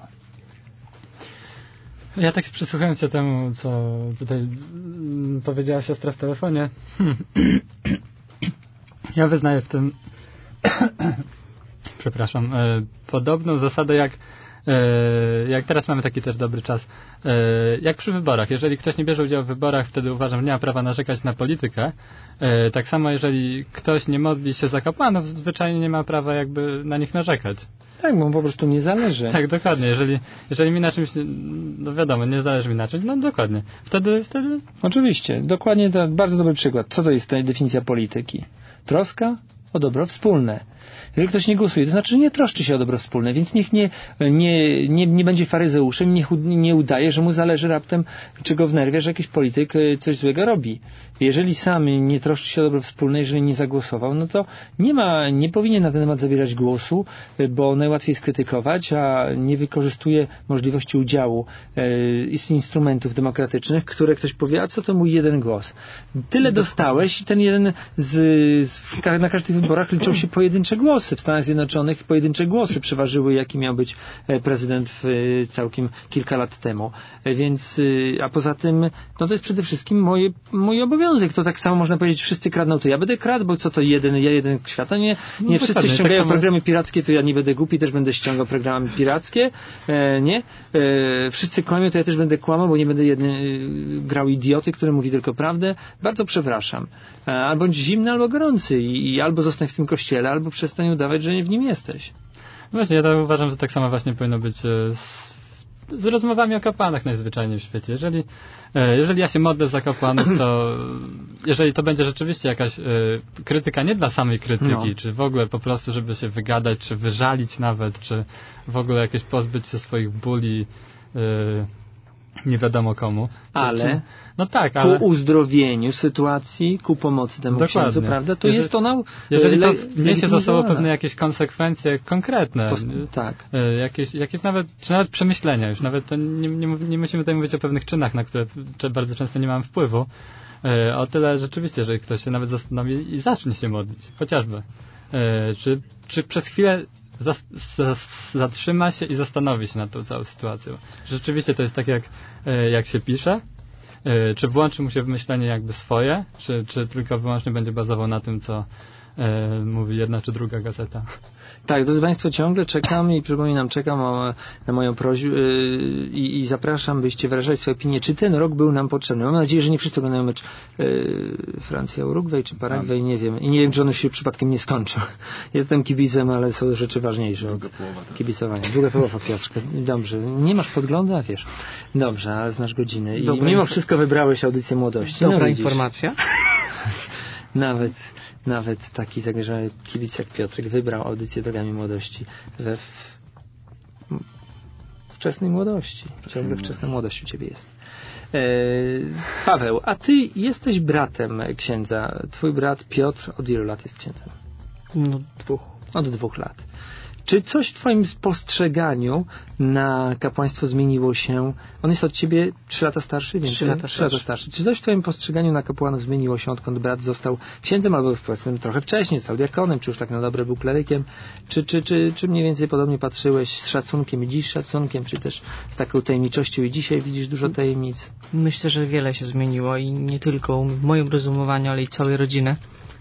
Ja tak przysłuchałem się temu, co tutaj powiedziała siostra w telefonie. Ja wyznaję w tym przepraszam, podobną zasadę jak teraz mamy taki też dobry czas, jak przy wyborach. Jeżeli ktoś nie bierze udziału w wyborach, wtedy uważam, że nie ma prawa narzekać na politykę. Tak samo jeżeli ktoś nie modli się za kapłanów, zwyczajnie nie ma prawa jakby na nich narzekać. Tak, bo po prostu nie zależy. Tak, dokładnie. Jeżeli mi na czymś, no wiadomo, nie zależy mi na czymś, no dokładnie. Wtedy... Oczywiście, dokładnie, to bardzo dobry przykład. Co to jest ta definicja polityki? Troska o dobro wspólne. Jeżeli ktoś nie głosuje, to znaczy, że nie troszczy się o dobro wspólne, więc niech nie będzie faryzeuszem, nie udaje, że mu zależy raptem, czy go wnerwia, że jakiś polityk coś złego robi. Jeżeli sam nie troszczy się o dobro wspólne, jeżeli nie zagłosował, no to nie powinien na ten temat zabierać głosu, bo najłatwiej skrytykować, a nie wykorzystuje możliwości udziału z instrumentów demokratycznych, które ktoś powie, a co to mój jeden głos? Tyle dostałeś i ten jeden na każdych wyborach liczą się pojedyncze głosy. W Stanach Zjednoczonych pojedyncze głosy przeważyły, jaki miał być prezydent całkiem kilka lat temu. Więc, a poza tym, no to jest przede wszystkim mój obowiązek. To tak samo można powiedzieć, wszyscy kradną, to ja będę kradł, bo co to ja jeden świata. Nie wszyscy ściągają tak programy pirackie, to ja nie będę głupi, też będę ściągał programy pirackie. Nie? Wszyscy kłamią, to ja też będę kłamał, bo nie będę grał idioty, który mówi tylko prawdę. Bardzo przepraszam. Albo bądź zimny, albo gorący i albo zostań w tym kościele, albo przestań udawać, że nie w nim jesteś. Właśnie, ja tak uważam, że tak samo właśnie powinno być z rozmowami o kapłanach najzwyczajniej w świecie. Jeżeli ja się modlę za kapłanów, to jeżeli to będzie rzeczywiście jakaś krytyka nie dla samej krytyki, czy w ogóle po prostu, żeby się wygadać, czy wyżalić nawet, czy w ogóle jakieś pozbyć się swoich bóli nie wiadomo komu. No tak, ale... Ku uzdrowieniu sytuacji, ku pomocy temu księdzu, prawda? To jest to jeżeli to niesie za sobą pewne jakieś konsekwencje konkretne, tak. jakieś nawet przemyślenia już, nawet to nie musimy tutaj mówić o pewnych czynach, na które bardzo często nie mamy wpływu. O tyle rzeczywiście, jeżeli ktoś się nawet zastanowi i zacznie się modlić, chociażby. Czy przez chwilę zatrzyma się i zastanowi się nad tą całą sytuacją. Rzeczywiście to jest tak, jak się pisze, czy włączy mu się w myślenie jakby swoje, czy tylko wyłącznie będzie bazował na tym, co mówi jedna czy druga gazeta. Tak, drodzy Państwo, ciągle czekam i przypominam, czekam na moją prośbę i zapraszam, byście wyrażali swoje opinie, czy ten rok był nam potrzebny. Mam nadzieję, że nie wszyscy oglądają mecz Francja-Urugwaj czy Paragwaj, nie wiem. I nie wiem, czy on się przypadkiem nie skończył. Jestem kibicem, ale są rzeczy ważniejsze od kibicowania. Druga połowa, Piotrka. Dobrze. Nie masz podglądu, a wiesz. Dobrze, ale znasz godziny. I mimo wszystko wybrałeś audycję młodości. Dobra informacja. Nawet taki zagrzany kibic jak Piotrek wybrał audycję Drogami Młodości we wczesnej młodości. Ciągle wczesna młodość u ciebie jest. Paweł, a ty jesteś bratem księdza. Twój brat Piotr od ilu lat jest księdzem? No, Od 2 lat. Czy coś w twoim spostrzeganiu na kapłaństwo zmieniło się? On jest od ciebie 3 lata starszy? 3 lata starszy. Czy coś w twoim postrzeganiu na kapłanów zmieniło się, odkąd brat został księdzem, albo powiedzmy trochę wcześniej, został diakonem, czy już tak na dobre był klerykiem? Czy mniej więcej podobnie patrzyłeś z szacunkiem i dziś szacunkiem, czy też z taką tajemniczością i dzisiaj widzisz dużo tajemnic? Myślę, że wiele się zmieniło i nie tylko w moim rozumowaniu, ale i całej rodziny.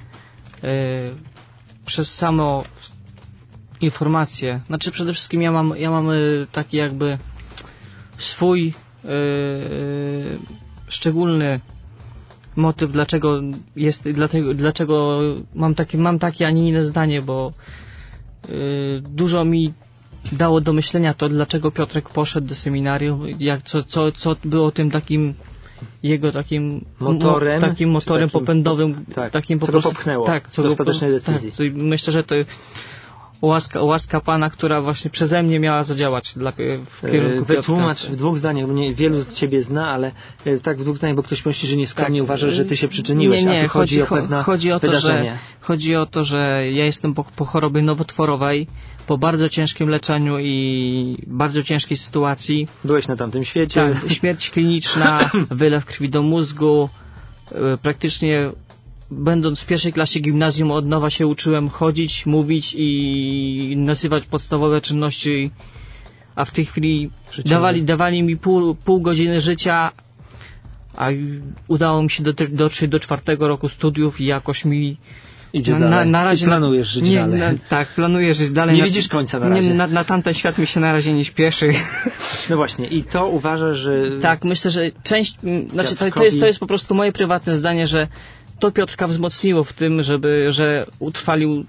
Przez samo informacje. Znaczy przede wszystkim ja mam taki jakby swój szczególny motyw, dlaczego mam takie, a nie inne zdanie, bo dużo mi dało do myślenia to, dlaczego Piotrek poszedł do seminarium, co było tym takim jego takim motorem popędowym, takim po prostu popchnęło do ostatecznej decyzji. Tak, myślę, że to łaska Pana, która właśnie przeze mnie miała zadziałać w kierunku Piotrka. Wytłumacz w dwóch zdaniach, wielu z Ciebie zna, ale tak w dwóch zdaniach, bo ktoś myśli, że nieskromnie uważa, że Ty się przyczyniłeś, nie, a tu chodzi o pewne wydarzenie. Chodzi o to, że ja jestem po chorobie nowotworowej, po bardzo ciężkim leczeniu i bardzo ciężkiej sytuacji. Byłeś na tamtym świecie. Tak, śmierć kliniczna, wylew krwi do mózgu, praktycznie będąc w pierwszej klasie gimnazjum od nowa się uczyłem chodzić, mówić i nazywać podstawowe czynności, a w tej chwili dawali mi pół godziny życia, a udało mi się dotrzeć do 4. roku studiów i jakoś mi idzie dalej. Na razie planujesz żyć dalej. Tak, planuję żyć dalej. Nie widzisz końca na razie. Na tamten świat mi się na razie nie śpieszy. No właśnie, i to uważasz, że... Tak, myślę, że to jest po prostu moje prywatne zdanie, że to Piotrka wzmocniło w tym, że utrwalił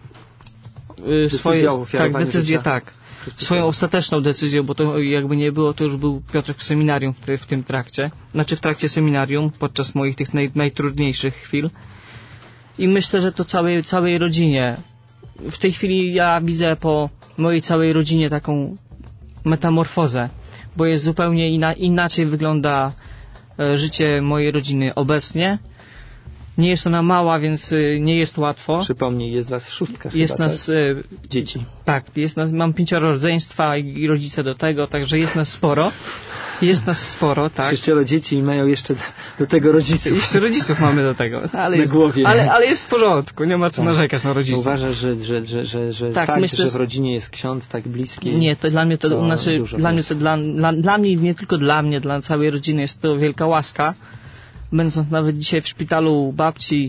swoją ostateczną decyzję, bo to jakby nie było, to już był Piotrek w seminarium w tym trakcie. Znaczy w trakcie seminarium, podczas moich tych najtrudniejszych chwil. I myślę, że to całej rodzinie. W tej chwili ja widzę po mojej całej rodzinie taką metamorfozę, bo jest zupełnie inaczej wygląda życie mojej rodziny obecnie. Nie jest ona mała, więc nie jest łatwo. Przypomnij, jest was 6 chyba, jest nas dzieci. Tak, mam 5 rodzeństwa i rodzice do tego, także jest nas sporo. Jest nas sporo, tak. 6 dzieci i mają jeszcze do tego rodziców. Jeszcze rodziców mamy do tego. Głowie. Ale jest w porządku, nie ma co narzekać na rodziców. Uważasz, że tak, myślę, że w rodzinie jest ksiądz tak bliski? Nie, to dla mnie dla mnie, nie tylko dla mnie, dla całej rodziny jest to wielka łaska. Będąc nawet dzisiaj w szpitalu babci.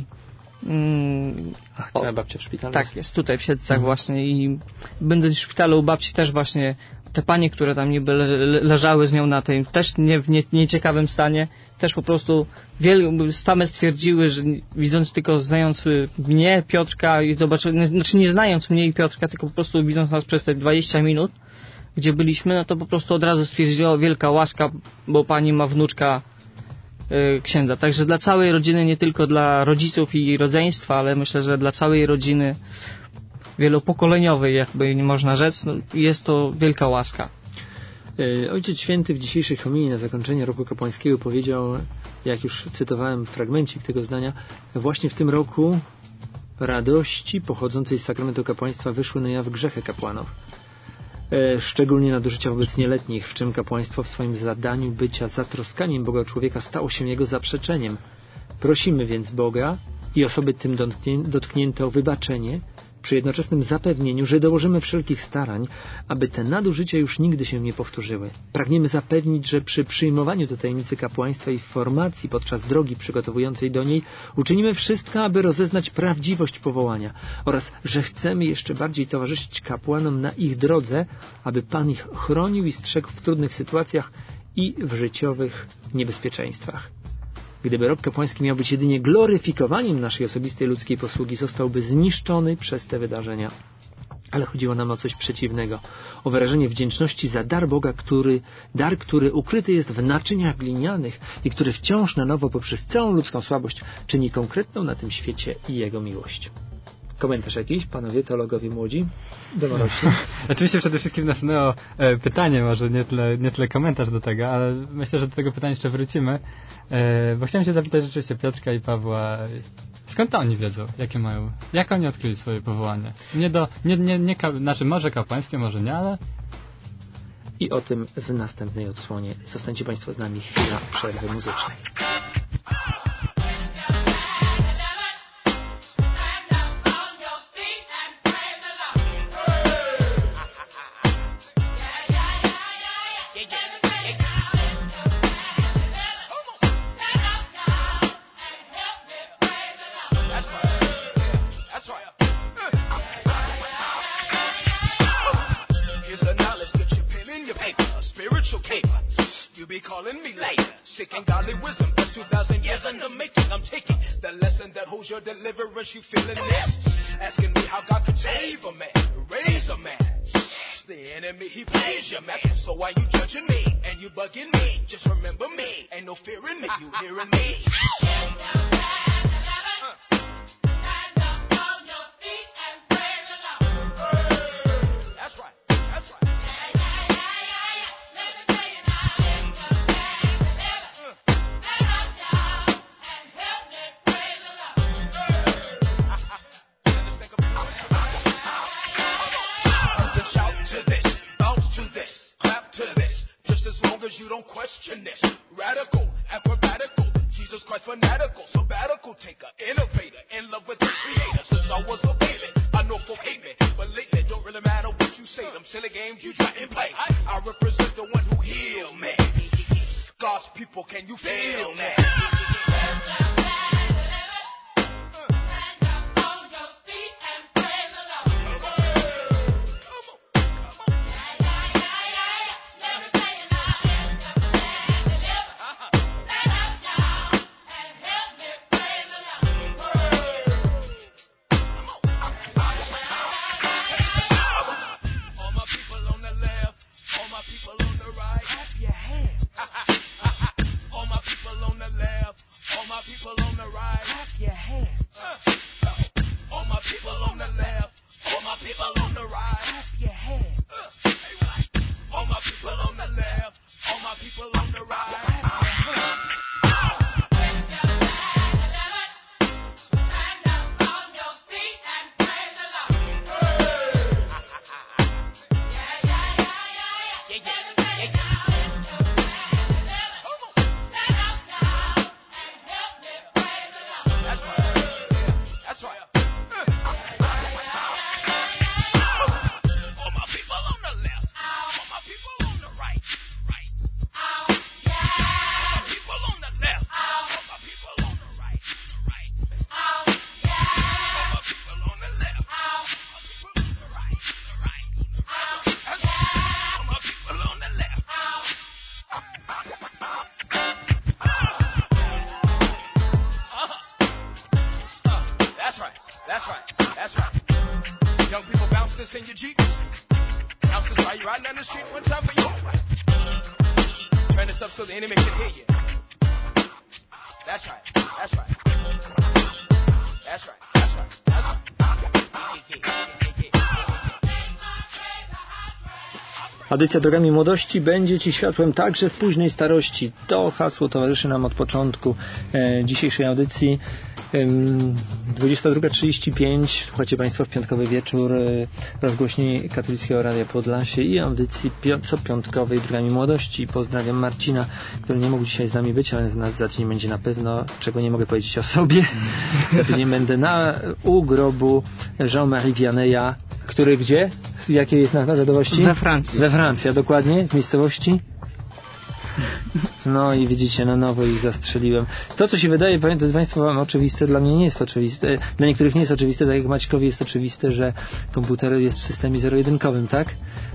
Twoja babcia w szpitalu? Tak, jest tutaj w Siedlcach właśnie i będąc w szpitalu u babci też właśnie te panie, które tam niby leżały z nią na tym, też w nieciekawym stanie, też po prostu same stwierdziły, że widząc tylko, znając mnie, Piotrka i znaczy nie znając mnie i Piotrka, tylko po prostu widząc nas przez te 20 minut, gdzie byliśmy, no to po prostu od razu stwierdziło wielka łaska, bo pani ma wnuczka księdza. Także dla całej rodziny, nie tylko dla rodziców i rodzeństwa, ale myślę, że dla całej rodziny wielopokoleniowej, jakby nie można rzec, jest to wielka łaska. Ojciec Święty w dzisiejszej homilii na zakończenie roku kapłańskiego powiedział, jak już cytowałem fragmencik tego zdania, właśnie w tym roku radości pochodzącej z sakramentu kapłaństwa wyszły na jaw grzechy kapłanów. Szczególnie nadużycia wobec nieletnich, w czym kapłaństwo w swoim zadaniu bycia zatroskaniem Boga o człowieka stało się jego zaprzeczeniem. Prosimy więc Boga i osoby tym dotknięte o wybaczenie, przy jednoczesnym zapewnieniu, że dołożymy wszelkich starań, aby te nadużycia już nigdy się nie powtórzyły. Pragniemy zapewnić, że przy przyjmowaniu do tajemnicy kapłaństwa i formacji podczas drogi przygotowującej do niej uczynimy wszystko, aby rozeznać prawdziwość powołania oraz, że chcemy jeszcze bardziej towarzyszyć kapłanom na ich drodze, aby Pan ich chronił i strzegł w trudnych sytuacjach i w życiowych niebezpieczeństwach. Gdyby rok kapłański miał być jedynie gloryfikowaniem naszej osobistej ludzkiej posługi, zostałby zniszczony przez te wydarzenia. Ale chodziło nam o coś przeciwnego. O wyrażenie wdzięczności za dar Boga, który ukryty jest w naczyniach glinianych i który wciąż na nowo poprzez całą ludzką słabość czyni konkretną na tym świecie i Jego miłość. Komentarz jakiś, panowie teologowie młodzi? Domorośli? Oczywiście przede wszystkim nasunęło pytanie, może nie tyle komentarz do tego, ale myślę, że do tego pytania jeszcze wrócimy, bo chciałem się zapytać rzeczywiście Piotrka i Pawła, skąd oni wiedzą, jak oni odkryli swoje powołanie? Znaczy może kapłańskie, może nie, ale... I o tym w następnej odsłonie. Zostańcie Państwo z nami, chwila przerwy muzycznej. You'll be be calling me later. Sick and godly wisdom, that's 2,000 years in the making. I'm taking the lesson that holds your deliverance. You feeling this? Asking me how God could save a man, raise a man. The enemy, he plays your man. So why you judging me and you bugging me? Just remember me, ain't no fear in me. You hearing me? You don't question this. Radical, acrobatical, Jesus Christ fanatical, sabbatical taker, innovator, in love with the creator. Since I was a baby, I know folk hate me, but lately it don't really matter what you say. Them silly games you try and play, I represent the one who healed me. God's people, can you feel me? Audycja Drogami Młodości będzie Ci światłem także w późnej starości. To hasło towarzyszy nam od początku dzisiejszej audycji. 22:35. Słuchacie Państwo w piątkowy wieczór rozgłośni Katolickiego Radia Podlasie i audycji copiątkowej Drogami Młodości. Pozdrawiam Marcina, który nie mógł dzisiaj z nami być, ale za tydzień będzie na pewno, czego nie mogę powiedzieć o sobie. Za tydzień będę u grobu Jean-Marie Vianneya, który gdzie? Jakiej jest narodowości? We Francji. We Francji, a dokładnie w miejscowości? No i widzicie, na nowo ich zastrzeliłem. To, co się wydaje, drodzy Państwo, wam oczywiste, dla mnie nie jest oczywiste. Dla niektórych nie jest oczywiste, tak jak Maćkowi jest oczywiste, że komputer jest w systemie zero-jedynkowym, tak?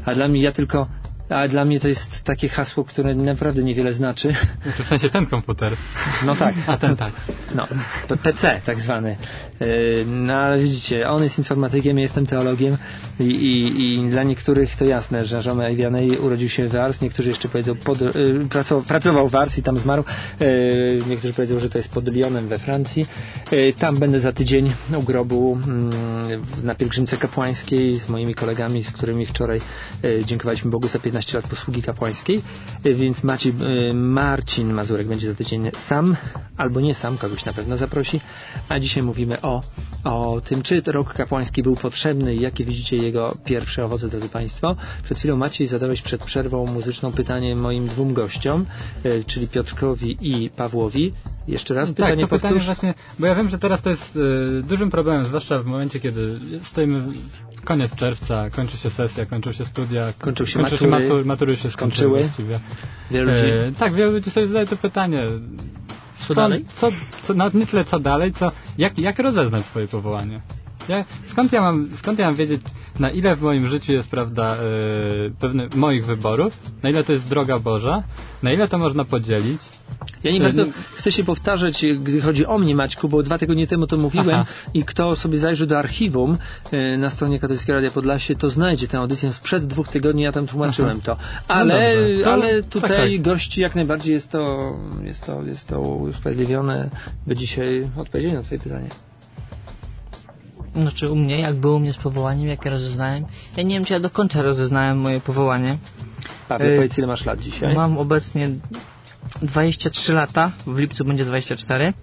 A dla mnie to jest takie hasło, które naprawdę niewiele znaczy. W sensie ten komputer. No tak. A ten tak. No, PC tak zwany. No ale widzicie, on jest informatykiem, ja jestem teologiem i dla niektórych to jasne, że Jean-Marie Vianney urodził się w Ars, niektórzy jeszcze powiedzą, pracował w Ars i tam zmarł. Niektórzy powiedzą, że to jest pod Lyonem we Francji. Tam będę za tydzień u grobu na pielgrzymce kapłańskiej z moimi kolegami, z którymi wczoraj dziękowaliśmy Bogu za 15 lat posługi kapłańskiej, więc Marcin Mazurek będzie za tydzień sam, albo nie sam, kogoś na pewno zaprosi, a dzisiaj mówimy o tym, czy rok kapłański był potrzebny i jakie widzicie jego pierwsze owoce, drodzy Państwo. Przed chwilą Maciej zadałeś przed przerwą muzyczną pytanie moim dwóm gościom, czyli Piotrkowi i Pawłowi. Jeszcze raz pytanie tak, to powtórz. pytanie właśnie, bo ja wiem, że teraz to jest dużym problemem, zwłaszcza w momencie, kiedy stoimy koniec czerwca, kończy się sesja, kończą się studia, kończą się matury się skończyły właściwie. Wielu ludzi? Tak, wielu ludzi sobie zadaje to pytanie. Co dalej? Nie tyle co dalej, jak rozeznać swoje powołanie. Skąd ja mam wiedzieć, na ile w moim życiu jest, prawda, pewnych moich wyborów, na ile to jest droga Boża, na ile to można podzielić? Ja nie bardzo chcę się powtarzać, gdy chodzi o mnie, Maćku, bo 2 tygodnie temu to mówiłem i kto sobie zajrzy do archiwum na stronie Katolickiego Radia Podlasie, to znajdzie tę audycję sprzed 2 tygodni, ja tam tłumaczyłem to. Ale tutaj gości jak najbardziej jest to usprawiedliwione, by dzisiaj odpowiedzieli na twoje pytanie. Znaczy u mnie z powołaniem, jak ja rozeznałem, ja nie wiem, czy ja do końca rozeznałem moje powołanie. Paweł, powiedz, ile masz lat dzisiaj? Mam obecnie 23 lata, w lipcu będzie 24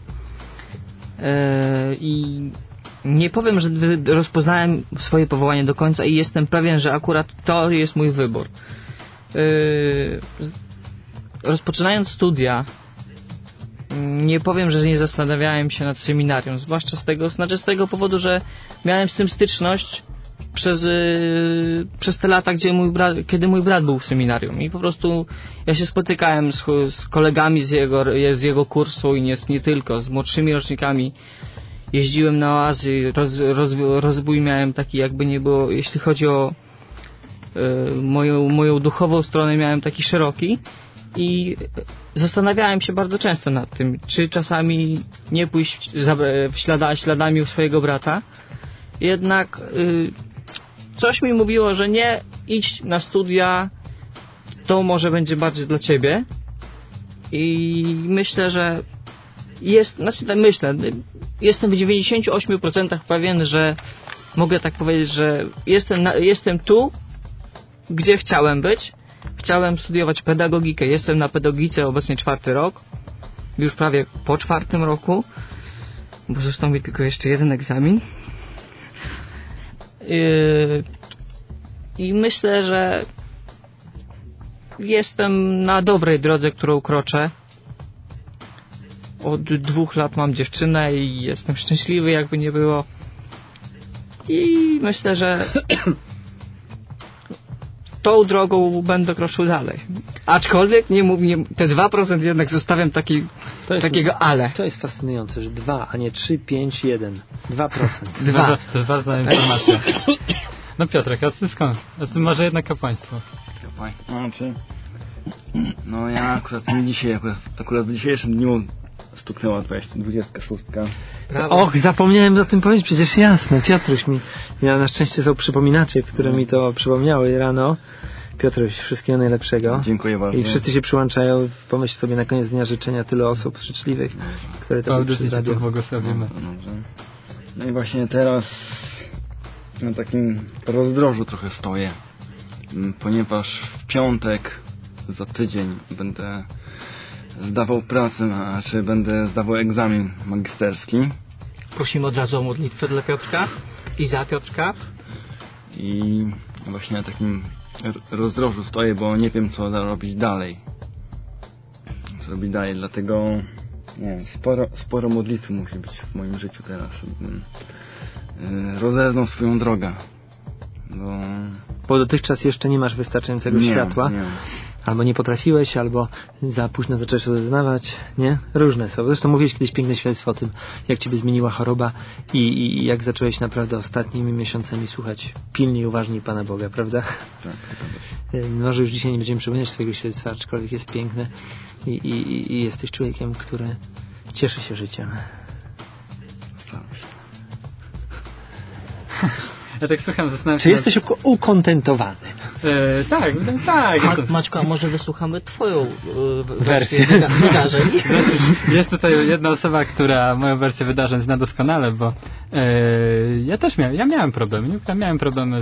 i nie powiem, że rozpoznałem swoje powołanie do końca i jestem pewien, że akurat to jest mój wybór. Rozpoczynając studia, nie powiem, że nie zastanawiałem się nad seminarium, zwłaszcza z tego powodu, że miałem z tym styczność przez te lata, kiedy mój brat był w seminarium i po prostu ja się spotykałem z kolegami z jego kursu i nie tylko, z młodszymi rocznikami. Jeździłem na oazy, rozwój miałem taki, jakby nie było, jeśli chodzi o moją duchową stronę, miałem taki szeroki i zastanawiałem się bardzo często nad tym, czy czasami nie pójść śladami swojego brata. Jednak coś mi mówiło, że nie, idź na studia, to może będzie bardziej dla ciebie. I myślę, że jestem w 98% pewien, że mogę tak powiedzieć, że jestem tu, gdzie chciałem być. Chciałem studiować pedagogikę. Jestem na pedagogice obecnie 4. rok. Już prawie po 4. roku. Bo został mi tylko jeszcze 1 egzamin. I myślę, że jestem na dobrej drodze, którą kroczę. Od 2 lat mam dziewczynę i jestem szczęśliwy, jakby nie było. I myślę, że tą drogą będę kroczył dalej. Aczkolwiek nie te 2% jednak zostawiam takiego ale. To jest fascynujące, że 2, a nie 3, 5, 1. 2%. 2. To jest ważna informacja. No Piotrek, a ty skąd? A ty może jednak kapłaństwo? No ja akurat w dzisiejszym dniu stuknęła 26. Och, zapomniałem o tym powiedzieć, przecież jasne. Piotruś ja na szczęście są przypominacze, które mi to przypomniały rano. Piotruś, wszystkiego najlepszego. Dziękuję bardzo. I wszyscy się przyłączają. Pomyśl sobie na koniec dnia życzenia tyle osób życzliwych, które to błogosławimy. No i właśnie teraz na takim rozdrożu trochę stoję, ponieważ w piątek za tydzień będę zdawał pracę, czy będę zdawał egzamin magisterski. Prosimy od razu o modlitwę dla Piotrka i za Piotrka. I właśnie na takim rozdrożu stoję, bo nie wiem, co robić dalej. Dlatego nie wiem, sporo modlitwy musi być w moim życiu teraz, żebym rozeznał swoją drogę. Bo dotychczas jeszcze nie masz wystarczającego światła. Nie. Albo nie potrafiłeś, albo za późno zacząłeś rozeznawać, nie? Różne są. Zresztą mówiłeś kiedyś piękne świadectwo o tym, jak ciebie zmieniła choroba i jak zacząłeś naprawdę ostatnimi miesiącami słuchać pilniej, uważniej Pana Boga, prawda? Tak. Może już dzisiaj nie będziemy przypominać twojego świadectwa, aczkolwiek jest piękne i jesteś człowiekiem, który cieszy się życiem. Staram się. Ja tak słucham, zastanawiam się... Czy jesteś ukontentowany? Tak. Maćko, a może wysłuchamy twoją wersję wydarzeń? Jest tutaj jedna osoba, która moją wersję wydarzeń zna doskonale, bo ja miałem problemy. Miałem problemy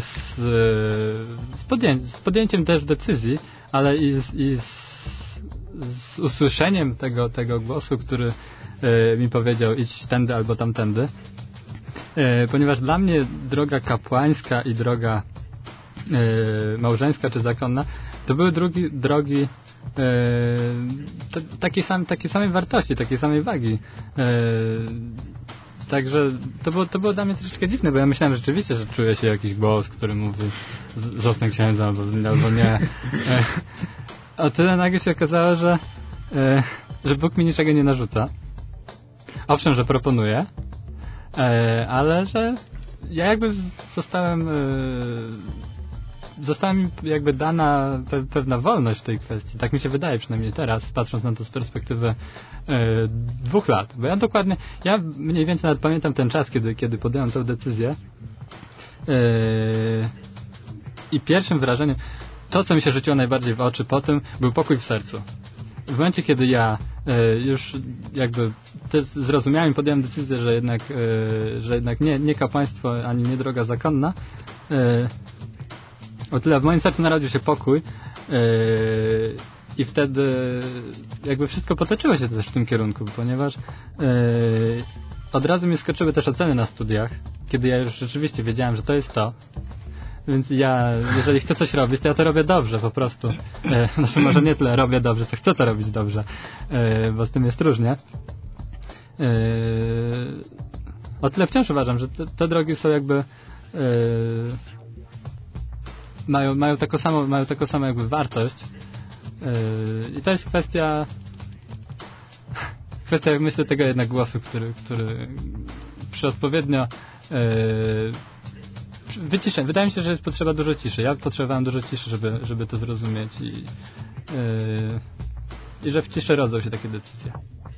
z podjęciem też decyzji, ale i z usłyszeniem tego głosu, który mi powiedział idź tędy albo tamtędy. Ponieważ dla mnie droga kapłańska i droga małżeńska czy zakonna to były drogi takiej samej wartości, takiej samej wagi. Także to było dla mnie troszeczkę dziwne, bo ja myślałem rzeczywiście, że czuję się jakiś głos, który mówi zostań księdzem albo nie. A tyle nagle się okazało, że Bóg mi niczego nie narzuca. Owszem, że proponuje, ale że ja jakby zostałem została mi jakby dana pewna wolność w tej kwestii. Tak mi się wydaje przynajmniej teraz, patrząc na to z perspektywy 2 lat. Bo ja mniej więcej nawet pamiętam ten czas, kiedy podjąłem tę decyzję. I pierwszym wrażeniem, to co mi się rzuciło najbardziej w oczy po tym, był pokój w sercu. W momencie, kiedy ja już jakby zrozumiałem i podjąłem decyzję, że jednak nie kapłaństwo, ani nie droga zakonna, o tyle w moim sercu narodził się pokój i wtedy jakby wszystko potoczyło się też w tym kierunku, ponieważ od razu mi skoczyły też oceny na studiach, kiedy ja już rzeczywiście wiedziałem, że to jest to. Więc ja, jeżeli chcę coś robić, to ja to robię dobrze po prostu. Znaczy może nie tyle robię dobrze, co chcę to robić dobrze, bo z tym jest różnie. O tyle wciąż uważam, że te drogi są jakby mają taką samą jakby wartość. I to jest kwestia myślę tego jednak głosu, który przy odpowiednio wyciszenie. Wydaje mi się, że jest potrzeba dużo ciszy. Ja potrzebowałem dużo ciszy, żeby to zrozumieć i że w ciszy rodzą się takie decyzje.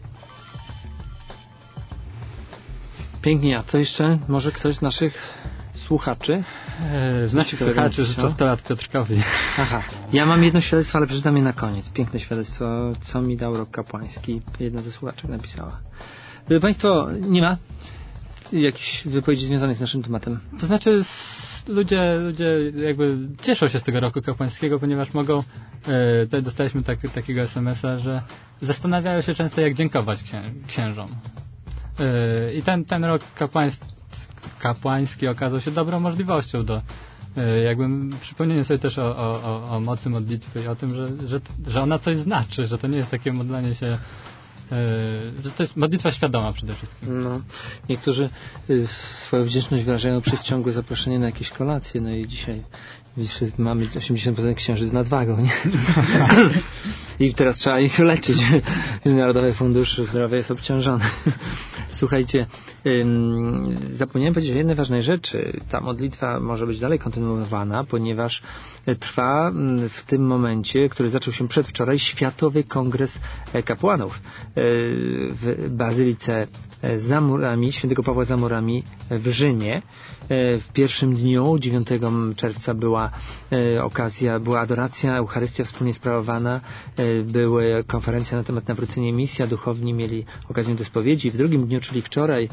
Pięknie. A co jeszcze? Może ktoś z naszych słuchaczy? Z naszych słuchaczy życzę 100 lat Piotrkowi. Aha. Ja mam jedno świadectwo, ale przeczytam je na koniec. Piękne świadectwo, co mi dał rok kapłański. Jedna ze słuchaczek napisała. Drodzy Państwo, nie ma jakichś wypowiedzi związanych z naszym tematem? To znaczy ludzie jakby cieszą się z tego roku kapłańskiego, ponieważ mogą, tutaj dostaliśmy takiego SMS-a, że zastanawiają się często, jak dziękować księżom. I ten rok kapłański okazał się dobrą możliwością do jakby przypomnienia sobie też o mocy modlitwy i o tym, że ona coś znaczy, że to nie jest takie modlenie się, że to jest modlitwa świadoma przede wszystkim. No, niektórzy swoją wdzięczność wyrażają przez ciągłe zaproszenie na jakieś kolacje, no i dzisiaj mamy 80% księży z nadwagą, nie? I teraz trzeba ich leczyć. Narodowy Fundusz Zdrowia jest obciążony. Słuchajcie, zapomniałem powiedzieć o jednej ważnej rzeczy. Ta modlitwa może być dalej kontynuowana, ponieważ trwa w tym momencie, który zaczął się przedwczoraj, Światowy Kongres Kapłanów w Bazylice za murami, Świętego Pawła za murami w Rzymie. W pierwszym dniu, 9 czerwca, była okazja, była adoracja, Eucharystia wspólnie sprawowana, była konferencja na temat nawrócenia i misja, duchowni mieli okazję do spowiedzi. W drugim dniu, czyli wczoraj,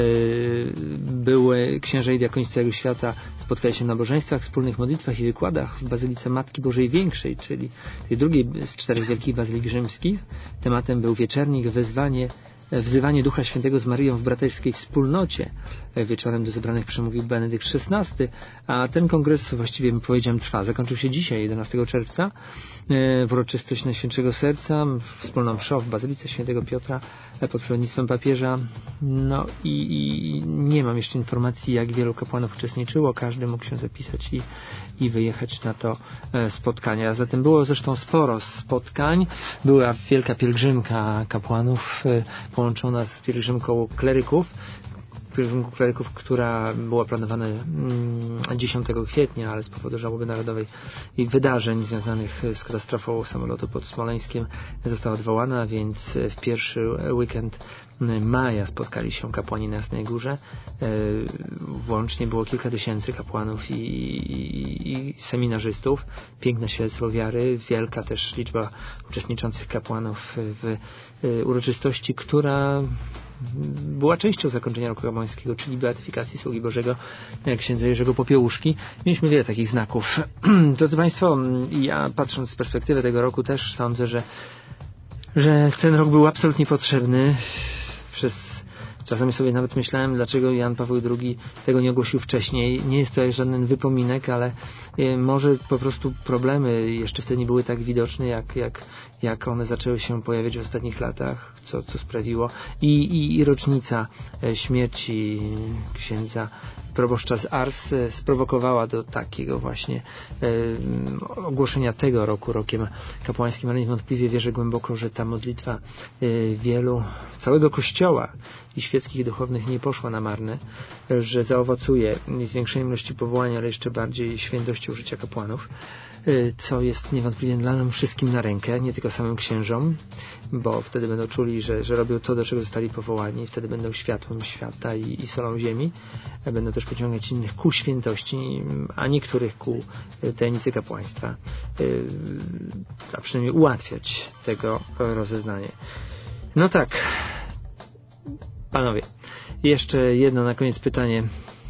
były księża i diakoni z całego świata, spotkali się na nabożeństwach, wspólnych modlitwach i wykładach w Bazylice Matki Bożej Większej, czyli tej drugiej z 4 wielkich bazylik rzymskich. Tematem był wieczernik, wzywanie Ducha Świętego z Maryją w braterskiej wspólnocie. Wieczorem do zebranych przemówił Benedykt XVI, a ten kongres, właściwie powiedziałem, trwa. Zakończył się dzisiaj, 11 czerwca, w uroczystość Najświętszego Serca, wspólną mszą w Bazylice Świętego Piotra pod przewodnictwem papieża. No i nie mam jeszcze informacji, jak wielu kapłanów uczestniczyło. Każdy mógł się zapisać i wyjechać na to spotkanie. A zatem było zresztą sporo spotkań. Była wielka pielgrzymka kapłanów połączona z pielgrzymką kleryków, która była planowana 10 kwietnia, ale z powodu żałoby narodowej i wydarzeń związanych z katastrofą samolotu pod Smoleńskiem została odwołana, więc w pierwszy weekend maja spotkali się kapłani na Jasnej Górze. Włącznie było kilka tysięcy kapłanów i seminarzystów. Piękne świadectwo wiary, wielka też liczba uczestniczących kapłanów w uroczystości, która była częścią zakończenia roku kapłańskiego, czyli beatyfikacji sługi Bożego księdza Jerzego Popiełuszki. Mieliśmy wiele takich znaków. Drodzy Państwo, ja patrząc z perspektywy tego roku też sądzę, że ten rok był absolutnie potrzebny. Czasami sobie nawet myślałem, dlaczego Jan Paweł II tego nie ogłosił wcześniej. Nie jest to żaden wypominek, ale może po prostu problemy jeszcze wtedy nie były tak widoczne, jak one zaczęły się pojawiać w ostatnich latach, co sprawiło. I rocznica śmierci księdza proboszcza z Ars sprowokowała do takiego właśnie ogłoszenia tego roku rokiem kapłańskim, ale niewątpliwie wierzę głęboko, że ta modlitwa całego Kościoła i świeckich i duchownych nie poszła na marne, że zaowocuje zwiększeniem ilości powołania, ale jeszcze bardziej świętością życia kapłanów, co jest niewątpliwie dla nam wszystkim na rękę, nie tylko samym księżom, bo wtedy będą czuli, że robią to, do czego zostali powołani, wtedy będą światłem świata i solą ziemi, będą też pociągać innych ku świętości, a niektórych ku tajemnicy kapłaństwa, a przynajmniej ułatwiać tego rozeznanie. No tak, panowie, jeszcze jedno na koniec pytanie.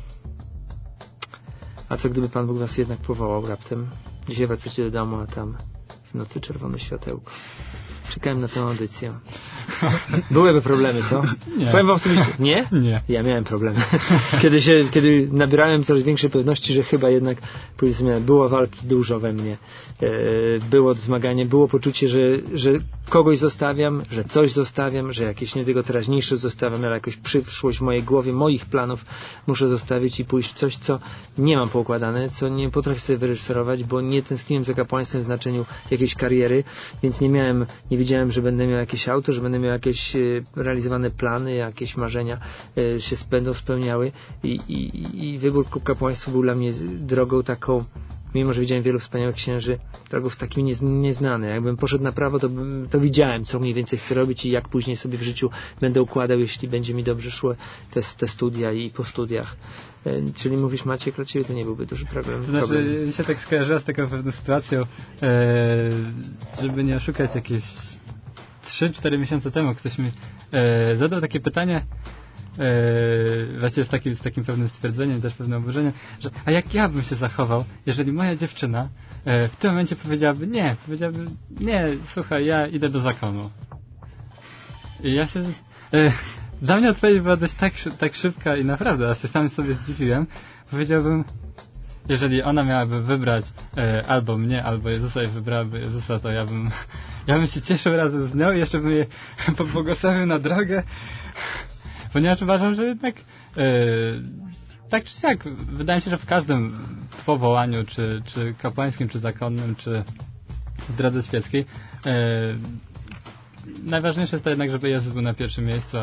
A co gdyby Pan Bóg was jednak powołał raptem? Dzisiaj wracacie do domu, a tam w nocy czerwone światełko. Czekałem na tę audycję. Byłyby problemy, co? Nie. Powiem wam osobiście. Nie? Nie. Ja miałem problemy. Kiedy nabierałem coraz większej pewności, że chyba jednak, powiedzmy, było walki dużo we mnie. Było zmaganie, było poczucie, że kogoś zostawiam, że coś zostawiam, że jakieś nie tylko teraźniejsze zostawiam, ale jakąś przyszłość w mojej głowie, moich planów muszę zostawić i pójść w coś, co nie mam poukładane, co nie potrafię sobie wyreżyserować, bo nie tęskniłem za kapłaństwem w znaczeniu jakiejś kariery, więc nie wiedziałem, że będę miał jakieś auto, że będę miał jakieś realizowane plany, jakieś marzenia się będą spełniały i wybór ku kapłaństwu był dla mnie drogą taką, mimo że widziałem wielu wspaniałych księży, drogą w takim nieznane. Jakbym poszedł na prawo, to widziałem, co mniej więcej chcę robić i jak później sobie w życiu będę układał, jeśli będzie mi dobrze szły te studia i po studiach. Czyli mówisz, Maciek, dla Ciebie to nie byłby duży problem. To znaczy, mi się tak skojarzyła z taką pewną sytuacją, żeby nie oszukać, jakieś 3-4 miesiące temu ktoś mi zadał takie pytanie, właściwie z takim pewnym stwierdzeniem, też pewnym oburzeniem, że a jak ja bym się zachował, jeżeli moja dziewczyna w tym momencie powiedziałaby nie, słuchaj, ja idę do zakonu. I ja się... Dla mnie odpowiedź była dość tak szybka i naprawdę, aż się sam sobie zdziwiłem. Powiedziałbym, jeżeli ona miałaby wybrać albo mnie, albo Jezusa i wybrałaby Jezusa, to ja bym się cieszył razem z nią i jeszcze bym jej pobłogosławił na drogę, ponieważ uważam, że jednak tak czy siak, wydaje mi się, że w każdym powołaniu, czy kapłańskim, czy zakonnym, czy w drodze świeckiej, najważniejsze jest to jednak, żeby Jezus był na pierwszym miejscu,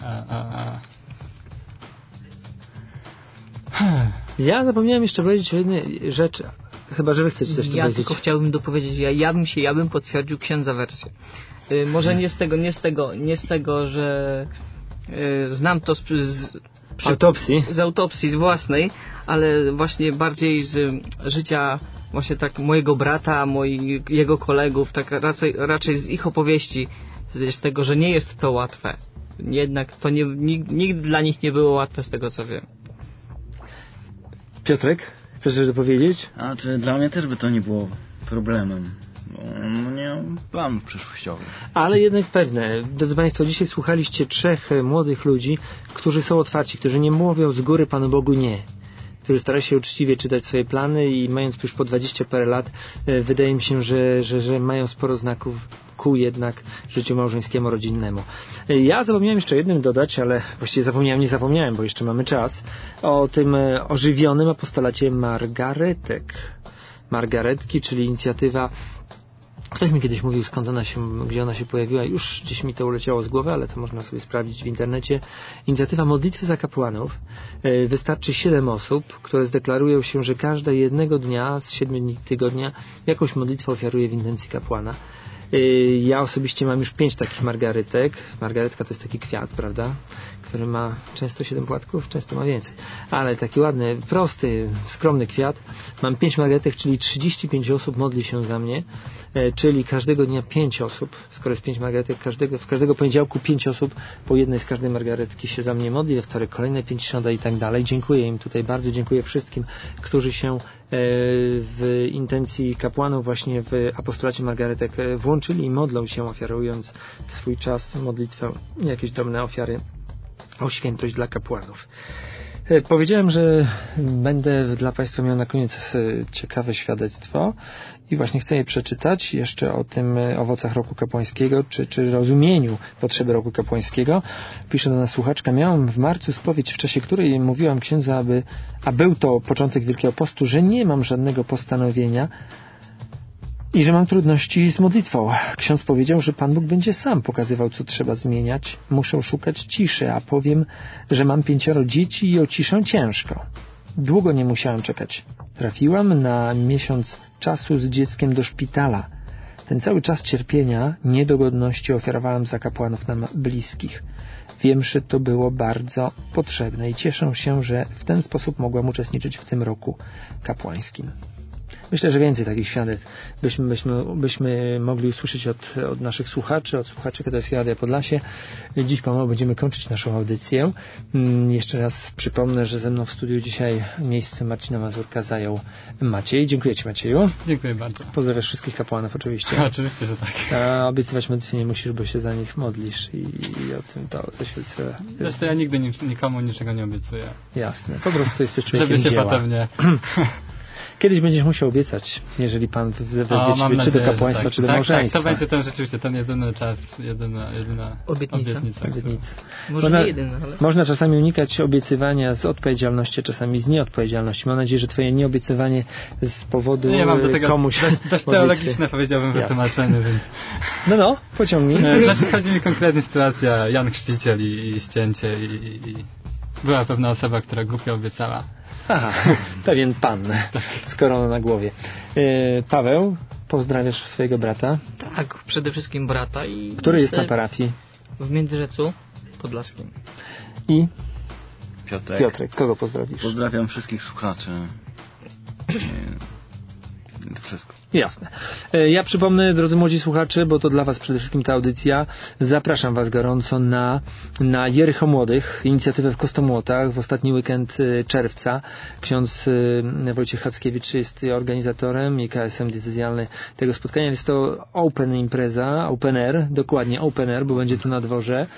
Ja zapomniałem jeszcze powiedzieć o jednej rzeczy. Chyba, że wy chcecie coś powiedzieć. Ja tylko chciałbym dopowiedzieć, ja bym potwierdził księdza wersję. Może nie z tego, że znam to z autopsji własnej, ale właśnie bardziej z życia właśnie tak mojego brata, jego kolegów, tak raczej z ich opowieści, z tego, że nie jest to łatwe. Jednak to nigdy dla nich nie było łatwe, z tego co wiem. Piotrek, chcesz coś dopowiedzieć? Dla mnie też by to nie było problemem. Bo nie mam planów przyszłościowych. Ale jedno jest pewne, drodzy Państwo, dzisiaj słuchaliście 3 młodych ludzi, którzy są otwarci, którzy nie mówią z góry Panu Bogu nie, którzy starają się uczciwie czytać swoje plany i mając już po 20 parę lat, wydaje mi się, że mają sporo znaków ku jednak życiu małżeńskiemu, rodzinnemu. Ja zapomniałem jeszcze jednym dodać, ale właściwie nie zapomniałem, bo jeszcze mamy czas, o tym ożywionym apostolacie Margaretek. Margaretki, czyli inicjatywa. Ktoś mi kiedyś mówił, gdzie ona się pojawiła. Już gdzieś mi to uleciało z głowy, ale to można sobie sprawdzić w internecie. Inicjatywa modlitwy za kapłanów. Wystarczy 7 osób, które zdeklarują się, że każda jednego dnia z 7 dni tygodnia jakąś modlitwę ofiaruje w intencji kapłana. Ja osobiście mam już 5 takich margaretek. Margaretka to jest taki kwiat, prawda? Który ma często 7 płatków, często ma więcej. Ale taki ładny, prosty, skromny kwiat. Mam 5 margaretek, czyli 35 osób modli się za mnie. Czyli każdego dnia 5 osób. Skoro jest 5 margaretek, w każdego poniedziałku 5 osób po jednej z każdej margaretki się za mnie modli. We wtorek kolejne 50 i tak dalej. Dziękuję im tutaj bardzo. Dziękuję wszystkim, którzy się w intencji kapłanów właśnie w apostolacie margaretek włączyli i modlą się, ofiarując swój czas, modlitwę, jakieś drobne ofiary o świętość dla kapłanów. Powiedziałem, że będę dla Państwa miał na koniec ciekawe świadectwo i właśnie chcę je przeczytać jeszcze o tym owocach roku kapłańskiego, czy rozumieniu potrzeby roku kapłańskiego. Pisze do nas słuchaczka: miałam w marcu spowiedź, w czasie której mówiłam księdzu, a był to początek Wielkiego Postu, że nie mam żadnego postanowienia i że mam trudności z modlitwą. Ksiądz powiedział, że Pan Bóg będzie sam pokazywał, co trzeba zmieniać. Muszę szukać ciszy, a powiem, że mam 5 dzieci i o ciszę ciężko. Długo nie musiałem czekać. Trafiłam na miesiąc czasu z dzieckiem do szpitala. Ten cały czas cierpienia, niedogodności ofiarowałam za kapłanów nam bliskich. Wiem, że to było bardzo potrzebne i cieszę się, że w ten sposób mogłam uczestniczyć w tym roku kapłańskim. Myślę, że więcej takich świadectw byśmy mogli usłyszeć od naszych słuchaczy, od słuchaczy Katolickiego Radia Podlasie. Dziś pomału będziemy kończyć naszą audycję. Jeszcze raz przypomnę, że ze mną w studiu dzisiaj miejsce Marcina Mazurka zajął Maciej. Dziękuję Ci, Macieju. Dziękuję bardzo. Pozdrawiasz wszystkich kapłanów oczywiście. Oczywiście, że tak. A obiecywać modlitwy nie musisz, bo się za nich modlisz i o tym to zaświadczy. Zresztą ja nigdy nikomu niczego nie obiecuję. Jasne. Po prostu jesteś człowiekiem Żeby się dzieła. potem nie... Kiedyś będziesz musiał obiecać, jeżeli Pan wezwie Ciebie czy do kapłaństwa, tak, czy do małżeństwa. Tak, to będzie ten rzeczywiście ten jedyny czas, jedyna obietnica. Może nie jedyna, ale... Można czasami unikać obiecywania z odpowiedzialności, czasami z nieodpowiedzialności. Mam nadzieję, że Twoje nieobiecywanie z powodu mam do tego komuś... dość teologiczne, powiedziałbym, wytłumaczenie, więc... No, pociągnij. Znaczy, chodzi mi konkretnie sytuacja Jan Chrzciciel i ścięcie i była pewna osoba, która głupio obiecała. Aha, pewien pan z koroną na głowie. Paweł, pozdrawiasz swojego brata? Tak, przede wszystkim brata. Który jest na parafii? W Międzyrzecu Podlaskim. I? Piotrek. Kogo pozdrawisz? Pozdrawiam wszystkich słuchaczy. To wszystko. Jasne. Ja przypomnę, drodzy młodzi słuchacze, bo to dla Was przede wszystkim ta audycja. Zapraszam Was gorąco na Jericho Młodych, inicjatywę w Kostomłotach w ostatni weekend czerwca. Ksiądz Wojciech Hackiewicz jest organizatorem i KSM diecezjalny tego spotkania. Jest to open impreza, open air, dokładnie open air, bo będzie to na dworze.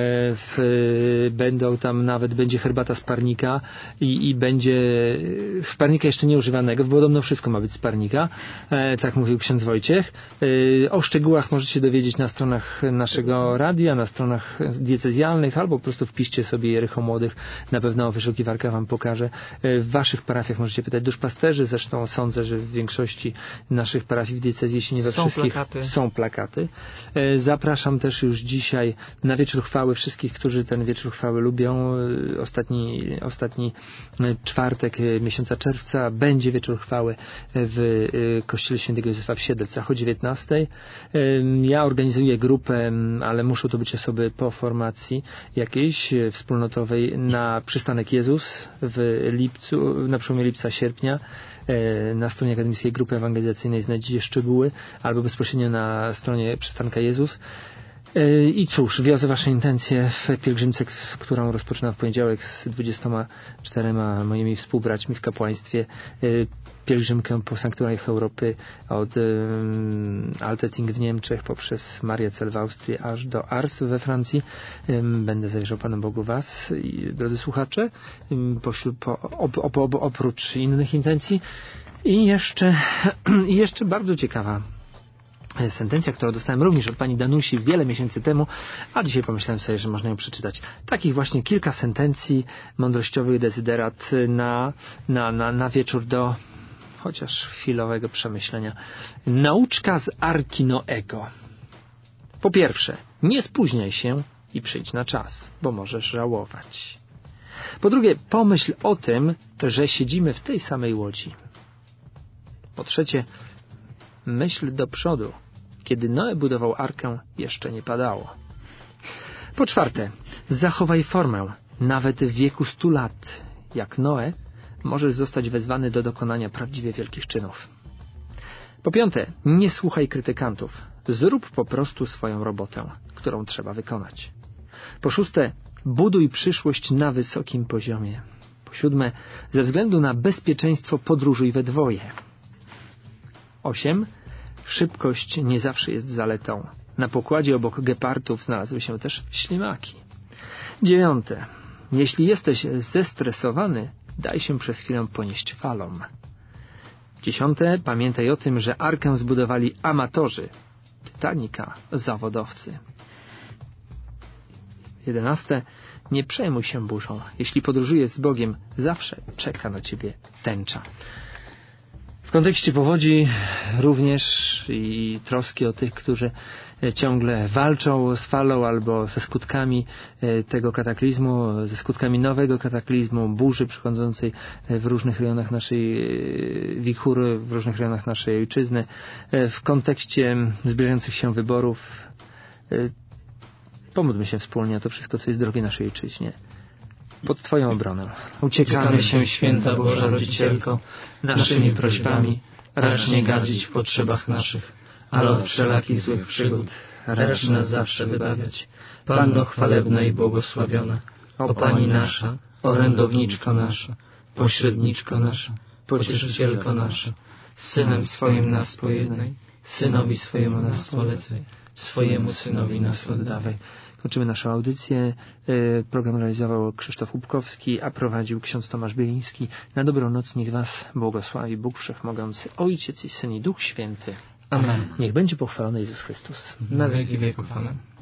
Będą tam będzie herbata z parnika i będzie parnika jeszcze nieużywanego, bo podobno wszystko ma być z parnika. Tak mówił ksiądz Wojciech. O szczegółach możecie dowiedzieć na stronach naszego radia, na stronach diecezjalnych, albo po prostu wpiszcie sobie Jericho Młodych. Na pewno wyszukiwarka Wam pokaże. W Waszych parafiach możecie pytać duszpasterzy. Zresztą sądzę, że w większości naszych parafii w diecezji, jeśli nie we wszystkich, są plakaty. Zapraszam też już dzisiaj na wieczór chwały wszystkich, którzy ten wieczór chwały lubią. Ostatni czwartek miesiąca czerwca będzie wieczór chwały w Kościele Świętego Józefa w Siedlcach o 19:00. Ja organizuję grupę, ale muszą to być osoby po formacji jakiejś wspólnotowej na przystanek Jezus w lipcu, na przełomie lipca-sierpnia. Na stronie Akademickiej Grupy Ewangelizacyjnej znajdziecie szczegóły, albo bezpośrednio na stronie przystanka Jezus. I cóż, wiozę Wasze intencje w pielgrzymce, którą rozpoczynam w poniedziałek z 24 moimi współbraćmi w kapłaństwie. Pielgrzymkę po sanktuariach Europy od Altötting w Niemczech poprzez Mariazell w Austrii aż do Ars we Francji. Będę zawierzał Panu Bogu Was, drodzy słuchacze, oprócz innych intencji. I jeszcze bardzo ciekawa sentencja, którą dostałem również od pani Danusi wiele miesięcy temu, a dzisiaj pomyślałem sobie, że można ją przeczytać. Takich właśnie kilka sentencji mądrościowych, dezyderat na wieczór do chociaż chwilowego przemyślenia. Nauczka z Arki Noego. Po pierwsze, nie spóźniaj się i przyjdź na czas, bo możesz żałować. Po drugie, pomyśl o tym, że siedzimy w tej samej łodzi. Po trzecie, myśl do przodu. Kiedy Noe budował arkę, jeszcze nie padało. Po czwarte, zachowaj formę. Nawet w wieku 100 lat, jak Noe, możesz zostać wezwany do dokonania prawdziwie wielkich czynów. Po piąte, nie słuchaj krytykantów. Zrób po prostu swoją robotę, którą trzeba wykonać. Po szóste, buduj przyszłość na wysokim poziomie. Po siódme, ze względu na bezpieczeństwo podróżuj we dwoje. 8. Szybkość nie zawsze jest zaletą. Na pokładzie obok gepardów znalazły się też ślimaki. 9. Jeśli jesteś zestresowany, daj się przez chwilę ponieść falom. 10. Pamiętaj o tym, że Arkę zbudowali amatorzy, Titanica zawodowcy. 11. Nie przejmuj się burzą. Jeśli podróżujesz z Bogiem, zawsze czeka na ciebie tęcza. W kontekście powodzi również i troski o tych, którzy ciągle walczą z falą albo ze skutkami tego kataklizmu, ze skutkami nowego kataklizmu, burzy przychodzącej w różnych rejonach naszej wichury, w różnych rejonach naszej ojczyzny. W kontekście zbliżających się wyborów pomódlmy się wspólnie o to wszystko, co jest drogie naszej ojczyźnie. Pod Twoją obronę. Uciekamy się, święta Boża Rodzicielko, naszymi prośbami, racz nie gardzić w potrzebach naszych, ale od wszelakich złych przygód racz nas zawsze wybawiać. Panno chwalebna i błogosławiona, o Pani nasza, orędowniczko nasza, pośredniczko nasza, pocieszycielko nasza, z Synem swoim nas pojednaj, Synowi swojemu nas polecaj, swojemu Synowi nas oddawaj. Kończymy naszą audycję. Program realizował Krzysztof Łupkowski, a prowadził ksiądz Tomasz Bieliński. Na dobrą noc niech Was błogosławi Bóg Wszechmogący, Ojciec i Syn i Duch Święty. Amen. Niech będzie pochwalony Jezus Chrystus. Na wieki wieków. Amen.